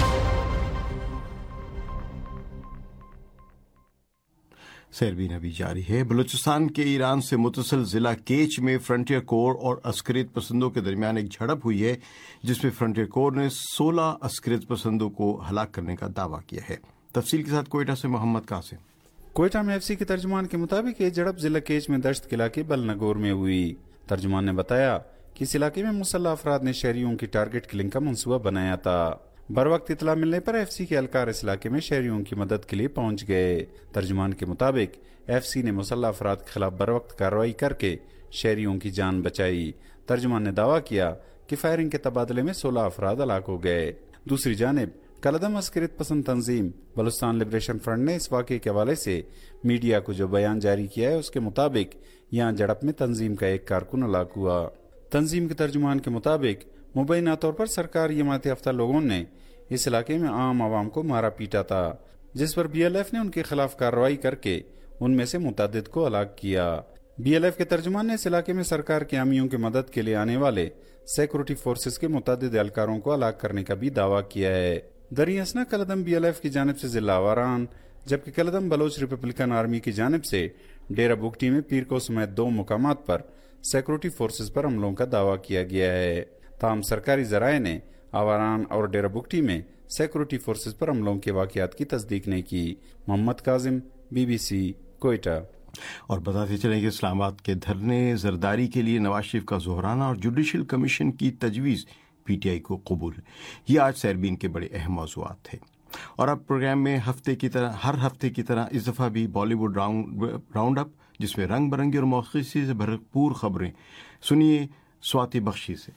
سیربین ابھی جاری ہے. بلوچستان کے ایران سے متصل ضلع کیچ میں فرنٹیئر کور اور عسکریت پسندوں کے درمیان ایک جھڑپ ہوئی ہے جس میں فرنٹیئر کور نے سولہ عسکریت پسندوں کو ہلاک کرنے کا دعویٰ کیا ہے. تفصیل کے ساتھ کوئٹہ سے محمد قاسم. کوئٹہ میں ایف سی کے ترجمان کے مطابق یہ جھڑپ ضلع کیچ میں دشت کے علاقے بلنگور میں ہوئی. ترجمان نے بتایا کہ اس علاقے میں مسلح افراد نے شہریوں کی ٹارگٹ کلنگ کا منصوبہ بنایا تھا. بر وقت اطلاع ملنے پر ایف سی کے اہلکار اس علاقے میں شہریوں کی مدد کے لیے پہنچ گئے. ترجمان کے مطابق ایف سی نے مسلح افراد کے خلاف بر وقت کارروائی کر کے شہریوں کی جان بچائی. ترجمان نے دعویٰ کیا کہ فائرنگ کے تبادلے میں سولہ افراد ہلاک ہو گئے. دوسری جانب کالعدم عسکریت پسند تنظیم بلوچستان لبریشن فرنٹ نے اس واقعے کے حوالے سے میڈیا کو جو بیان جاری کیا ہے اس کے مطابق یہاں جھڑپ میں تنظیم کا ایک کارکن ہلاک ہوا. تنظیم کے ترجمان کے مطابق مبینہ طور پر سرکار جماعت یافتہ لوگوں نے اس علاقے میں عام عوام کو مارا پیٹا تھا، جس پر بی ایل ایف نے ان کے خلاف کارروائی کر کے ان میں سے متعدد کو ہلاک کیا. بی ایل ایف کے ترجمان نے اس علاقے میں سرکار کے حامیوں کی مدد کے لیے آنے والے سیکورٹی فورسز کے متعدد اہلکاروں کو ہلاک کرنے کا بھی دعویٰ کیا ہے. دری اسنا کالعدم بی ایل ایف کی جانب سے ضلع آواران، جبکہ کالعدم بلوچ ریپبلکن آرمی کی جانب سے ڈیرہ بگٹی میں پیر کو سمیت دو مقامات پر سیکورٹی فورسز پر حملوں کا دعویٰ کیا گیا ہے. تاہم سرکاری ذرائع نے آواران اور ڈیرہ بگٹی میں سیکورٹی فورسز پر حملوں کے واقعات کی تصدیق نہیں کی. Muhammad Kazim, B B C, Quetta. اور بتاتے چلیں کہ اسلام آباد کے دھرنے زرداری کے لیے نواز شریف کا ظہرانہ اور جوڈیشل کمیشن کی تجویز پی ٹی آئی کو قبول. یہ آج سیربین کے بڑے اہم موضوعات تھے. اور اب پروگرام میں ہفتے کی طرح ہر ہفتے کی طرح اس دفعہ بھی بالی ووڈ راؤنڈ اپ، جس میں رنگ برنگی اور موسیقی سے بھرپور خبریں. سنیے سواتی بخشی سے.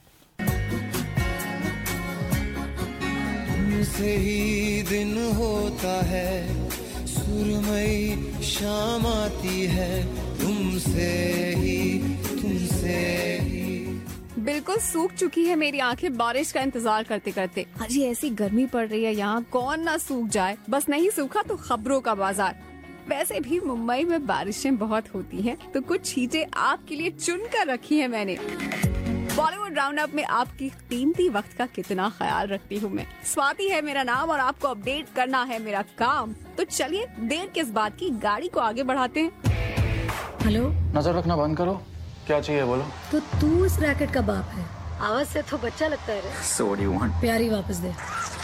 تم سے ہی دن ہوتا ہے، سرمئی شام آتی ہے، تم سے ہی تم سے ہی बिल्कुल सूख चुकी है मेरी आंखें बारिश का इंतजार करते करते। अजी ऐसी गर्मी पड़ रही है यहाँ, कौन ना सूख जाए। बस नहीं सूखा तो खबरों का बाजार। वैसे भी मुंबई में बारिशें बहुत होती हैं, तो कुछ चीजें आपके लिए चुन कर रखी है मैंने। बॉलीवुड राउंड अप में आपकी कीमती वक्त का कितना ख्याल रखती हूँ मैं। स्वाति है मेरा नाम और आपको अपडेट करना है मेरा काम। तो चलिए देर किस बात की, गाड़ी को आगे बढ़ाते हैं। हेलो, नजर रखना बंद करो। क्या चाहिए बोलो। तो तू इस रैकेट का बाप है? आवाज से तो बच्चा लगता है रे। So what do you want? प्यारी वापस दे।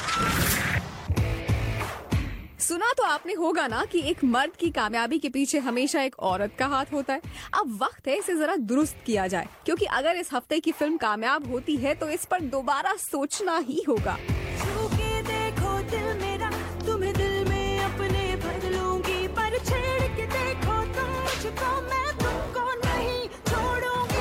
सुना तो आपने होगा ना कि एक मर्द की कामयाबी के पीछे हमेशा एक औरत का हाथ होता है। अब वक्त है इसे जरा दुरुस्त किया जाए, क्योंकि अगर इस हफ्ते की फिल्म कामयाब होती है तो इस पर दोबारा सोचना ही होगा। देखो दिल मेरा, तुम्हें दिल में अपने भर लूंगी, पर छेड़ के देखो तुम मुझको, मैं तुमको नहीं छोड़ूंगी।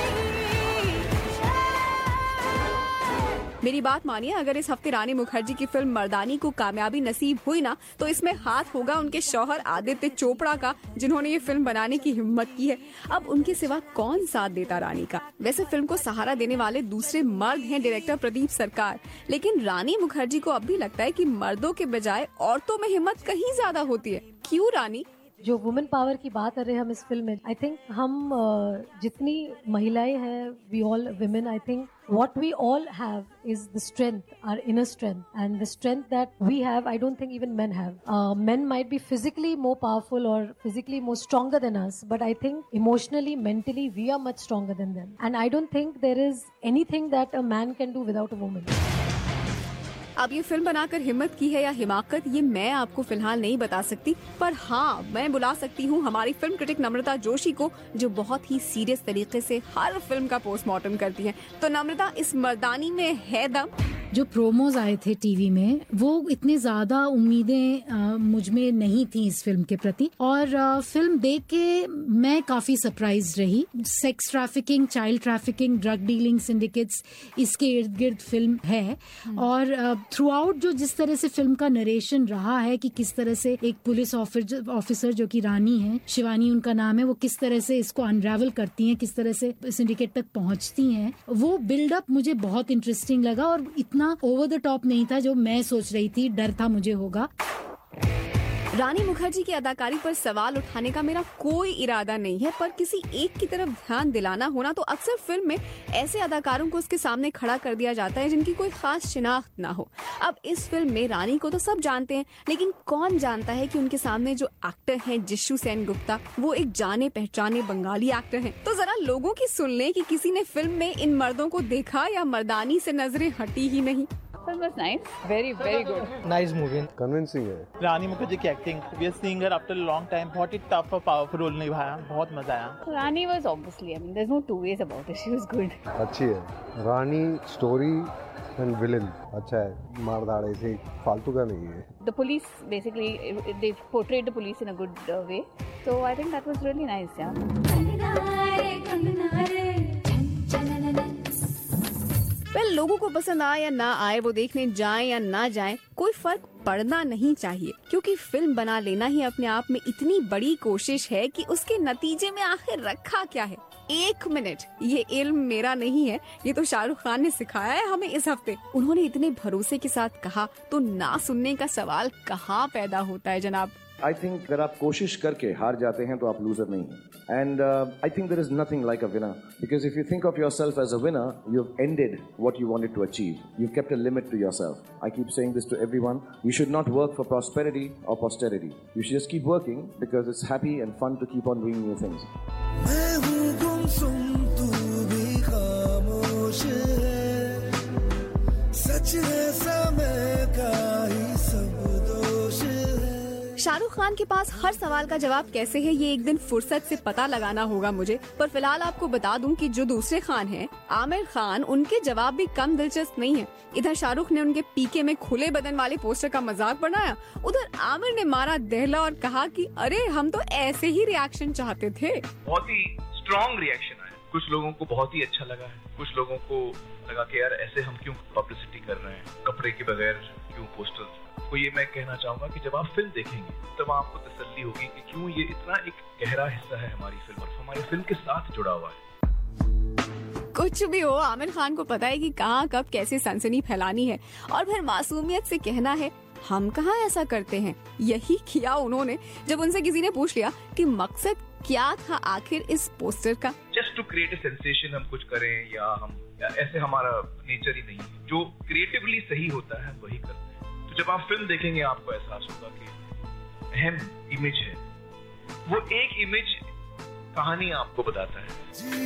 मेरी बात मानिए, अगर इस हफ्ते रानी मुखर्जी की फिल्म मर्दानी को कामयाबी नसीब हुई ना, तो इसमें हाथ होगा उनके शौहर आदित्य चोपड़ा का, जिन्होंने ये फिल्म बनाने की हिम्मत की है। अब उनके सिवा कौन साथ देता रानी का। वैसे फिल्म को सहारा देने वाले दूसरे मर्द हैं डायरेक्टर प्रदीप सरकार, लेकिन रानी मुखर्जी को अब भी लगता है कि मर्दों के बजाय औरतों में हिम्मत कहीं ज्यादा होती है। क्यों रानी? जो वुमेन पावर की बात कर रहे हैं हम इस फिल्म में, आई थिंक हम जितनी महिलाएं हैं, we all women, I think what we all have is the strength, our inner strength, and the strength that we have, I don't think even men have. Uh, men might be physically more powerful or physically more stronger than us, but I think emotionally, mentally, we are much stronger than them. And I don't think there is anything that a man can do without a woman. अब ये फिल्म बनाकर हिम्मत की है या हिमाकत, ये मैं आपको फिलहाल नहीं बता सकती, पर हाँ मैं बुला सकती हूँ हमारी फिल्म क्रिटिक नम्रता जोशी को, जो बहुत ही सीरियस तरीके से हर फिल्म का पोस्टमार्टम करती है। तो नम्रता, इस मर्दानी में है दम? जो प्रोमोज आए थे टीवी में, वो इतनी ज्यादा उम्मीदें मुझ में नहीं थी इस फिल्म के प्रति, और आ, फिल्म देख के मैं काफी सरप्राइज रही। Sex trafficking, child trafficking, drug dealing syndicates, इसके इर्द गिर्द फिल्म है। और थ्रू आउट जो जिस तरह से फिल्म का नरेशन रहा है कि किस तरह से एक पुलिस ऑफिसर जो कि रानी है, शिवानी उनका नाम है, वो किस तरह से इसको अनरेवल करती हैं, किस तरह से सिंडिकेट तक पहुंचती हैं, वो बिल्डअप मुझे बहुत इंटरेस्टिंग लगा और इतना ओवर द टॉप नहीं था जो मैं सोच रही थी, डर था मुझे होगा। रानी मुखर्जी की अदाकारी पर सवाल उठाने का मेरा कोई इरादा नहीं है, पर किसी एक की तरफ ध्यान दिलाना होना तो अक्सर फिल्म में ऐसे अदाकारों को उसके सामने खड़ा कर दिया जाता है जिनकी कोई खास शिनाख्त ना हो। अब इस फिल्म में रानी को तो सब जानते हैं, लेकिन कौन जानता है कि उनके सामने जो एक्टर हैं जिशु सेन गुप्ता, वो एक जाने पहचाने बंगाली एक्टर हैं। तो जरा लोगों की सुन लें कि किसी ने फिल्म में इन मर्दों को देखा या मर्दानी से नजरें हटी ही नहीं। Film was nice, very very good. Nice movie, convincing है। रानी मुखर्जी की acting, we are seeing her after a long time, बहुत ही टफ और पावरफुल रोल निभाया, बहुत मजा आया। रानी was obviously, I mean, there's no two ways about it. She was good. अच्छी है रानी, स्टोरी एंड विलेन अच्छा है, मारदाड़े से फालतू का नहीं है। The police basically they portrayed the police in a good uh, way, so I think that was really nice, yeah. Well, लोगों को पसंद आए या ना आए, वो देखने जाएं या ना जाएं, कोई फर्क पड़ना नहीं चाहिए, क्योंकि फिल्म बना लेना ही अपने आप में इतनी बड़ी कोशिश है कि उसके नतीजे में आखिर रखा क्या है। एक मिनट, ये इल्म मेरा नहीं है, ये तो शाहरुख खान ने सिखाया है हमें इस हफ्ते। उन्होंने इतने भरोसे के साथ कहा तो ना सुनने का सवाल कहाँ पैदा होता है जनाब। आई थिंक अगर आप कोशिश करके हार जाते हैं तो आप लूजर नहीं हैं। And I think there is nothing like a winner, because if you think of yourself as a winner, you have ended what you wanted to achieve, you have kept a limit to yourself. I keep saying this to everyone, you should not work for prosperity और posterity, you should just keep working because it's happy and fun to keep on doing new things. मैं हूं गुमसुम, तू भी खामोश है, सच है समय का ही सब दोष है। शाहरुख खान के पास हर सवाल का जवाब कैसे है, ये एक दिन फुर्सत से पता लगाना होगा मुझे। पर फिलहाल आपको बता दूं कि जो दूसरे खान हैं, आमिर खान, उनके जवाब भी कम दिलचस्प नहीं है। इधर शाहरुख ने उनके पीके में खुले बदन वाले पोस्टर का मजाक बनाया, उधर आमिर ने मारा दहला और कहा कि अरे हम तो ऐसे ही रिएक्शन चाहते थे। बहुत ही स्ट्रॉन्ग रिएक्शन आया, कुछ लोगों को बहुत ही अच्छा लगा है, कुछ लोगों को लगा कि यार ऐसे हम क्यों पब्लिसिटी कर रहे हैं, कपड़े के बगैर क्यों पोस्टर। तो ये मैं कहना चाहूंगा कि जब आप फिल्म देखेंगे तब आपको तसल्ली होगी कि क्यों ये इतना एक गहरा हिस्सा है हमारी फिल्म और हमारी फिल्म के साथ जुड़ा हुआ है। कुछ भी हो, आमिर खान को पता है कि कहाँ कब कैसे सनसनी फैलानी है और फिर मासूमियत से कहना है हम कहाँ ऐसा करते हैं। यही किया उन्होंने जब उनसे किसी ने पूछ लिया कि मकसद क्या था आखिर इस पोस्टर का। Just to create a sensation हम कुछ करें या हम या ऐसे हमारा नेचर ही नहीं है। जो क्रिएटिवली सही होता है वही करते हैं। तो जब आप फिल्म देखेंगे आपको एहसास होगा कि अहम इमेज है, वो एक इमेज कहानी आपको बताता है।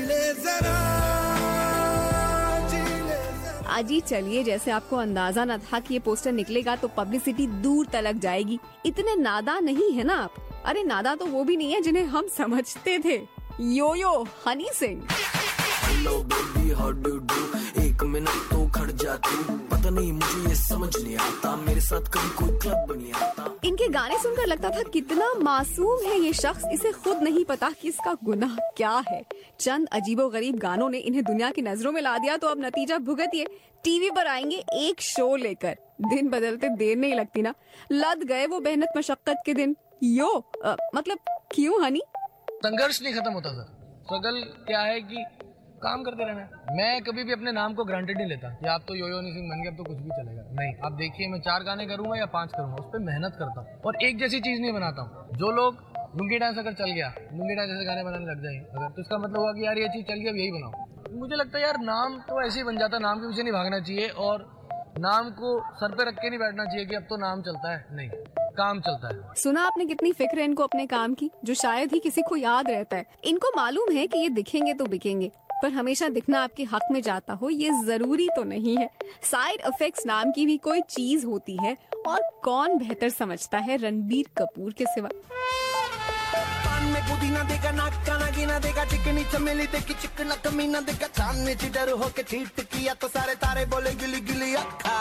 अजी चलिए, जैसे आपको अंदाजा न था कि ये पोस्टर निकलेगा तो पब्लिसिटी दूर तलक जाएगी, इतने नादा नहीं है ना आप। अरे नादा तो वो भी नहीं है जिन्हें हम समझते थे। Yo yo Honey Singh. Hello baby how do do, एक मिनट तो खड़ जाती, पता नहीं मुझे ये समझ नहीं आता, मेरे साथ कभी कोई क्लब नहीं आता। इनके गाने सुनकर लगता था कितना मासूम है ये शख्स, इसे खुद नहीं पता कि इसका गुनाह क्या है। चंद अजीबोगरीब गानों ने इन्हें दुनिया की नजरों में ला दिया तो अब नतीजा भुगतिए। टीवी पर आएंगे एक शो लेकर, दिन बदलते देर नहीं लगती ना। लद गए वो मेहनत मशक्कत के दिन। यो आ, मतलब क्यों हनी? संघर्ष नहीं खत्म होता सर। स्ट्रगल क्या है कि काम करते रहना है। मैं कभी भी अपने नाम को ग्रांटेड नहीं लेता कि आप तो यो यो हनी सिंह बन गए अब तो कुछ भी चलेगा। नहीं, आप देखिए मैं चार गाने करूंगा या पांच करूंगा, उस पर मेहनत करता हूँ और एक जैसी चीज नहीं बनाता हूँ। जो लोग लुंगी डांस अगर चल गया, लुंगी डांस जैसे गाने बनाने लग जाएंगे अगर, तो इसका मतलब हुआ कि यार ये चीज चल गई अब यही बनाओ। मुझे लगता है यार नाम तो ऐसे ही बन जाता है, नाम के पीछे नहीं भागना चाहिए और नाम को सर पे रख के नहीं बैठना चाहिए कि अब तो नाम चलता है। नहीं, काम चलता है। सुना आपने कितनी फिक्र है इनको अपने काम की, जो शायद ही किसी को याद रहता है। इनको मालूम है कि ये दिखेंगे तो बिकेंगे, पर हमेशा दिखना आपके हक में जाता हो ये जरूरी तो नहीं है। साइड इफेक्ट्स नाम की भी कोई चीज होती है और कौन बेहतर समझता है रणबीर कपूर के सिवा। में पुदीना देगा, नाक का नागिना देगा, चिकनी चमेली देखी चिकना कमीना देगा, चांदनी चिटर होके चीट किया तो सारे तारे बोले गिली गिली अक्खा।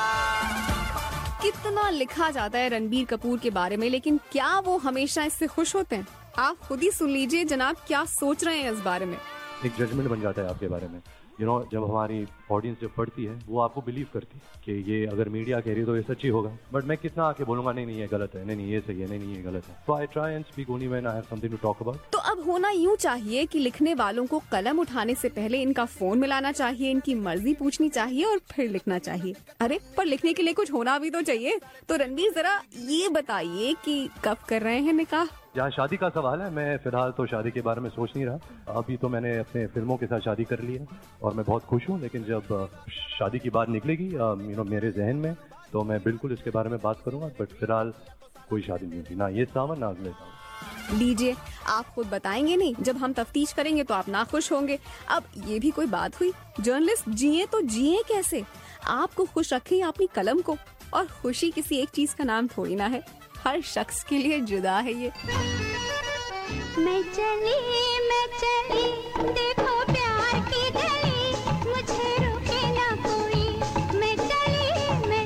कितना लिखा जाता है रणबीर कपूर के बारे में, लेकिन क्या वो हमेशा इससे खुश होते हैं? आप खुद ही सुन लीजिए जनाब क्या सोच रहे हैं इस बारे में। एक जजमेंट बन जाता है आपके बारे में, यू नो, जब हमारी ऑडियंस जब पढ़ती है वो आपको बिलीव करती है कि ये अगर मीडिया कह रही है तो ये सच्ची होगा। बट मैं कितना आके बोलूंगा नहीं नहीं ये गलत है, नहीं नहीं ये सही है, नहीं नहीं ये गलत है। तो I try and speak only when I have something to talk about. तो अब होना यूं चाहिए कि लिखने वालों को कलम उठाने से पहले इनका फोन मिलाना चाहिए, इनकी मर्जी पूछनी चाहिए और फिर लिखना चाहिए। अरे पर लिखने के लिए कुछ होना भी तो चाहिए। तो रणबीर जरा ये बताइए कि कब कर रहे हैं निकाह? जहाँ शादी का सवाल है, मैं फिलहाल तो शादी के बारे में सोच नहीं रहा। अभी तो मैंने अपने फिल्मों के साथ शादी कर ली है और मैं बहुत खुश हूँ, लेकिन जब शादी की बात निकलेगी यू नो मेरे जहन में तो मैं बिल्कुल इसके बारे में बात करूंगा। बट फिलहाल कोई शादी नहीं होती, ना ये सावन ना अगले सावन। लीजिए, आप खुद बताएंगे नहीं, जब हम तफ्तीश करेंगे तो आप नाखुश होंगे। अब ये भी कोई बात हुई? जर्नलिस्ट जिए तो जिए कैसे? आपको खुश रखें अपनी कलम को, और खुशी किसी एक चीज का नाम थोड़ी ना है, हर शख्स के लिए जुदा है ये। मैं चली मैं चली देखो प्यार की गली, मुझे रोके ना कोई, मैं चली मैं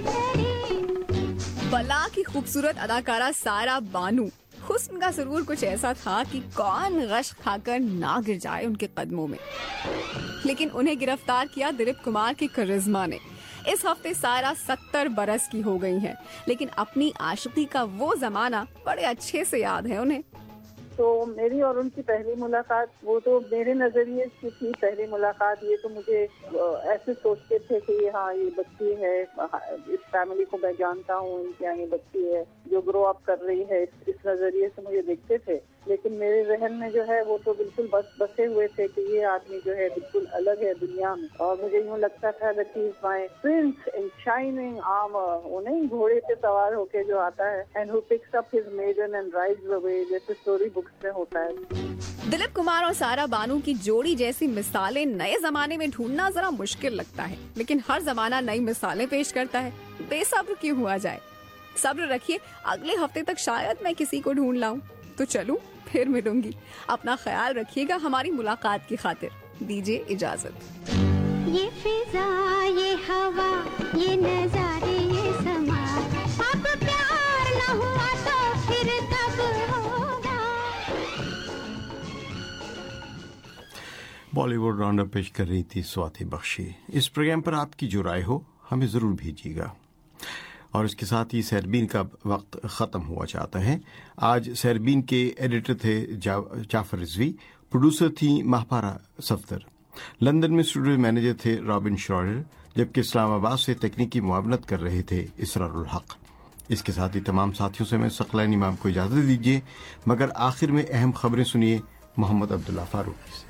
चली। बला की खूबसूरत अदाकारा सारा बानू, हुस्न का सुरूर कुछ ऐसा था कि कौन गश खाकर ना गिर जाए उनके कदमों में। लेकिन उन्हें गिरफ्तार किया दिलीप कुमार के करिश्मा ने। इस हफ्ते सारा सत्तर बरस की हो गई हैं, लेकिन अपनी आशिकी का वो जमाना बड़े अच्छे से याद है उन्हें। तो मेरी और उनकी पहली मुलाकात, वो तो मेरे नजरिए की थी पहली मुलाकात। ये तो मुझे ऐसे सोचते थे कि हाँ ये बच्ची है, इस फैमिली को मैं जानता हूँ, इनके यहाँ ये बच्ची है जो ग्रो अप कर रही है, इस नजरिए से मुझे देखते थे। लेकिन मेरे जहन में जो है वो तो बिल्कुल बस बसे हुए थे कि ये आदमी जो है बिल्कुल अलग है दुनिया में। और मुझे यूँ लगता था that he is my prince in shining armor, वो नहीं घोड़े पे सवार होके जो आता है, and who picks up his maiden and rides away, जैसे स्टोरी बुक्स में होता है। दिलीप कुमार और सारा बानू की जोड़ी जैसी मिसालें नए जमाने में ढूंढना जरा मुश्किल लगता है, लेकिन हर जमाना नई मिसालें पेश करता है। बेसब्र क्यों हुआ जाए, सब्र रखिए, अगले हफ्ते तक शायद मैं किसी को ढूंढ लाऊं। तो चलूं, फिर मिलूंगी। अपना ख्याल रखिएगा हमारी मुलाकात की खातिर। दीजिए इजाजत। ये फिजा, ये हवा, ये नजारे, ये समा, अब प्यार न हुआ तो फिर कब होगा। बॉलीवुड राउंडअप पेश कर रही थी स्वाति बख्शी। इस प्रोग्राम पर आपकी जो राय हो हमें जरूर भेजिएगा। और इसके साथ ही सहरबीन का वक्त ख़त्म हुआ चाहता है। आज सहरबीन के एडिटर थे जा, जाफर रिजवी, प्रोड्यूसर थी महपारा सफदर। लंदन में स्टूडियो मैनेजर थे रॉबिन श्रॉडर, जबकि इस्लामाबाद से तकनीकी मुआवनत कर रहे थे इसरारुल हक। इसके साथ ही तमाम साथियों से मैं सकलैन इमाम को इजाज़त दीजिए, मगर आखिर में अहम खबरें सुनिए मोहम्मद अब्दुल्ला फारूकी से।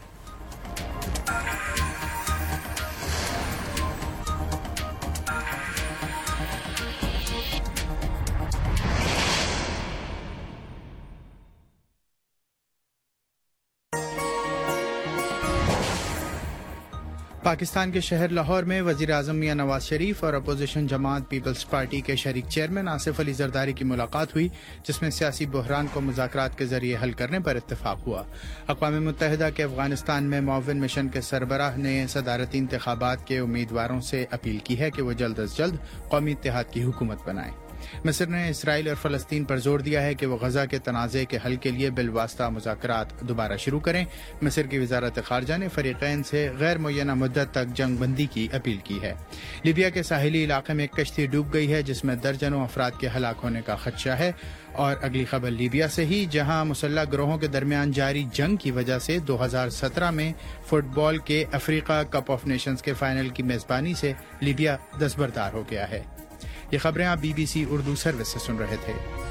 पाकिस्तान के शहर लाहौर में वज़ीर आज़म मियां नवाज शरीफ और अपोजिशन जमात पीपल्स पार्टी के शरीक चेयरमैन आसिफ अली जरदारी की मुलाकात हुई, जिसमें सियासी बहरान को मुज़ाकरात के जरिए हल करने पर इत्तेफाक हुआ। अक़वाम मुत्तहिदा के अफगानिस्तान में मुआविन मिशन के सरबराह ने सदारती इंतखाबात के उम्मीदवारों से अपील की है कि वो जल्द अज जल्द कौमी इत्तेहाद की हुकूमत बनाएं। मिस्र ने इसराइल और फ़लस्तीन पर जोर दिया है कि वो गजा के तनाज़े के हल के लिए बिलवास्ता मुज़ाकरात दोबारा शुरू करें। मिस्र की वज़ारत ख़ारजा ने फ़रीक़ैन से गैर मुय्यना मुद्दत तक जंग बंदी की अपील की है। लीबिया के साहिली इलाके में एक कश्ती डूब गई है, जिसमें दर्जनों अफराद के हलाक होने का खदशा है। और अगली खबर लीबिया से ही, जहां मुसल्लह गिरोहों के दरमियान जारी जंग की वजह से दो हज़ार सत्रह में फुटबॉल के अफ्रीका कप ऑफ नेशंस के फाइनल की मेज़बानी से लीबिया दस्तबरदार हो गया है। ये खबरें आप B B C Urdu service से सुन रहे थे।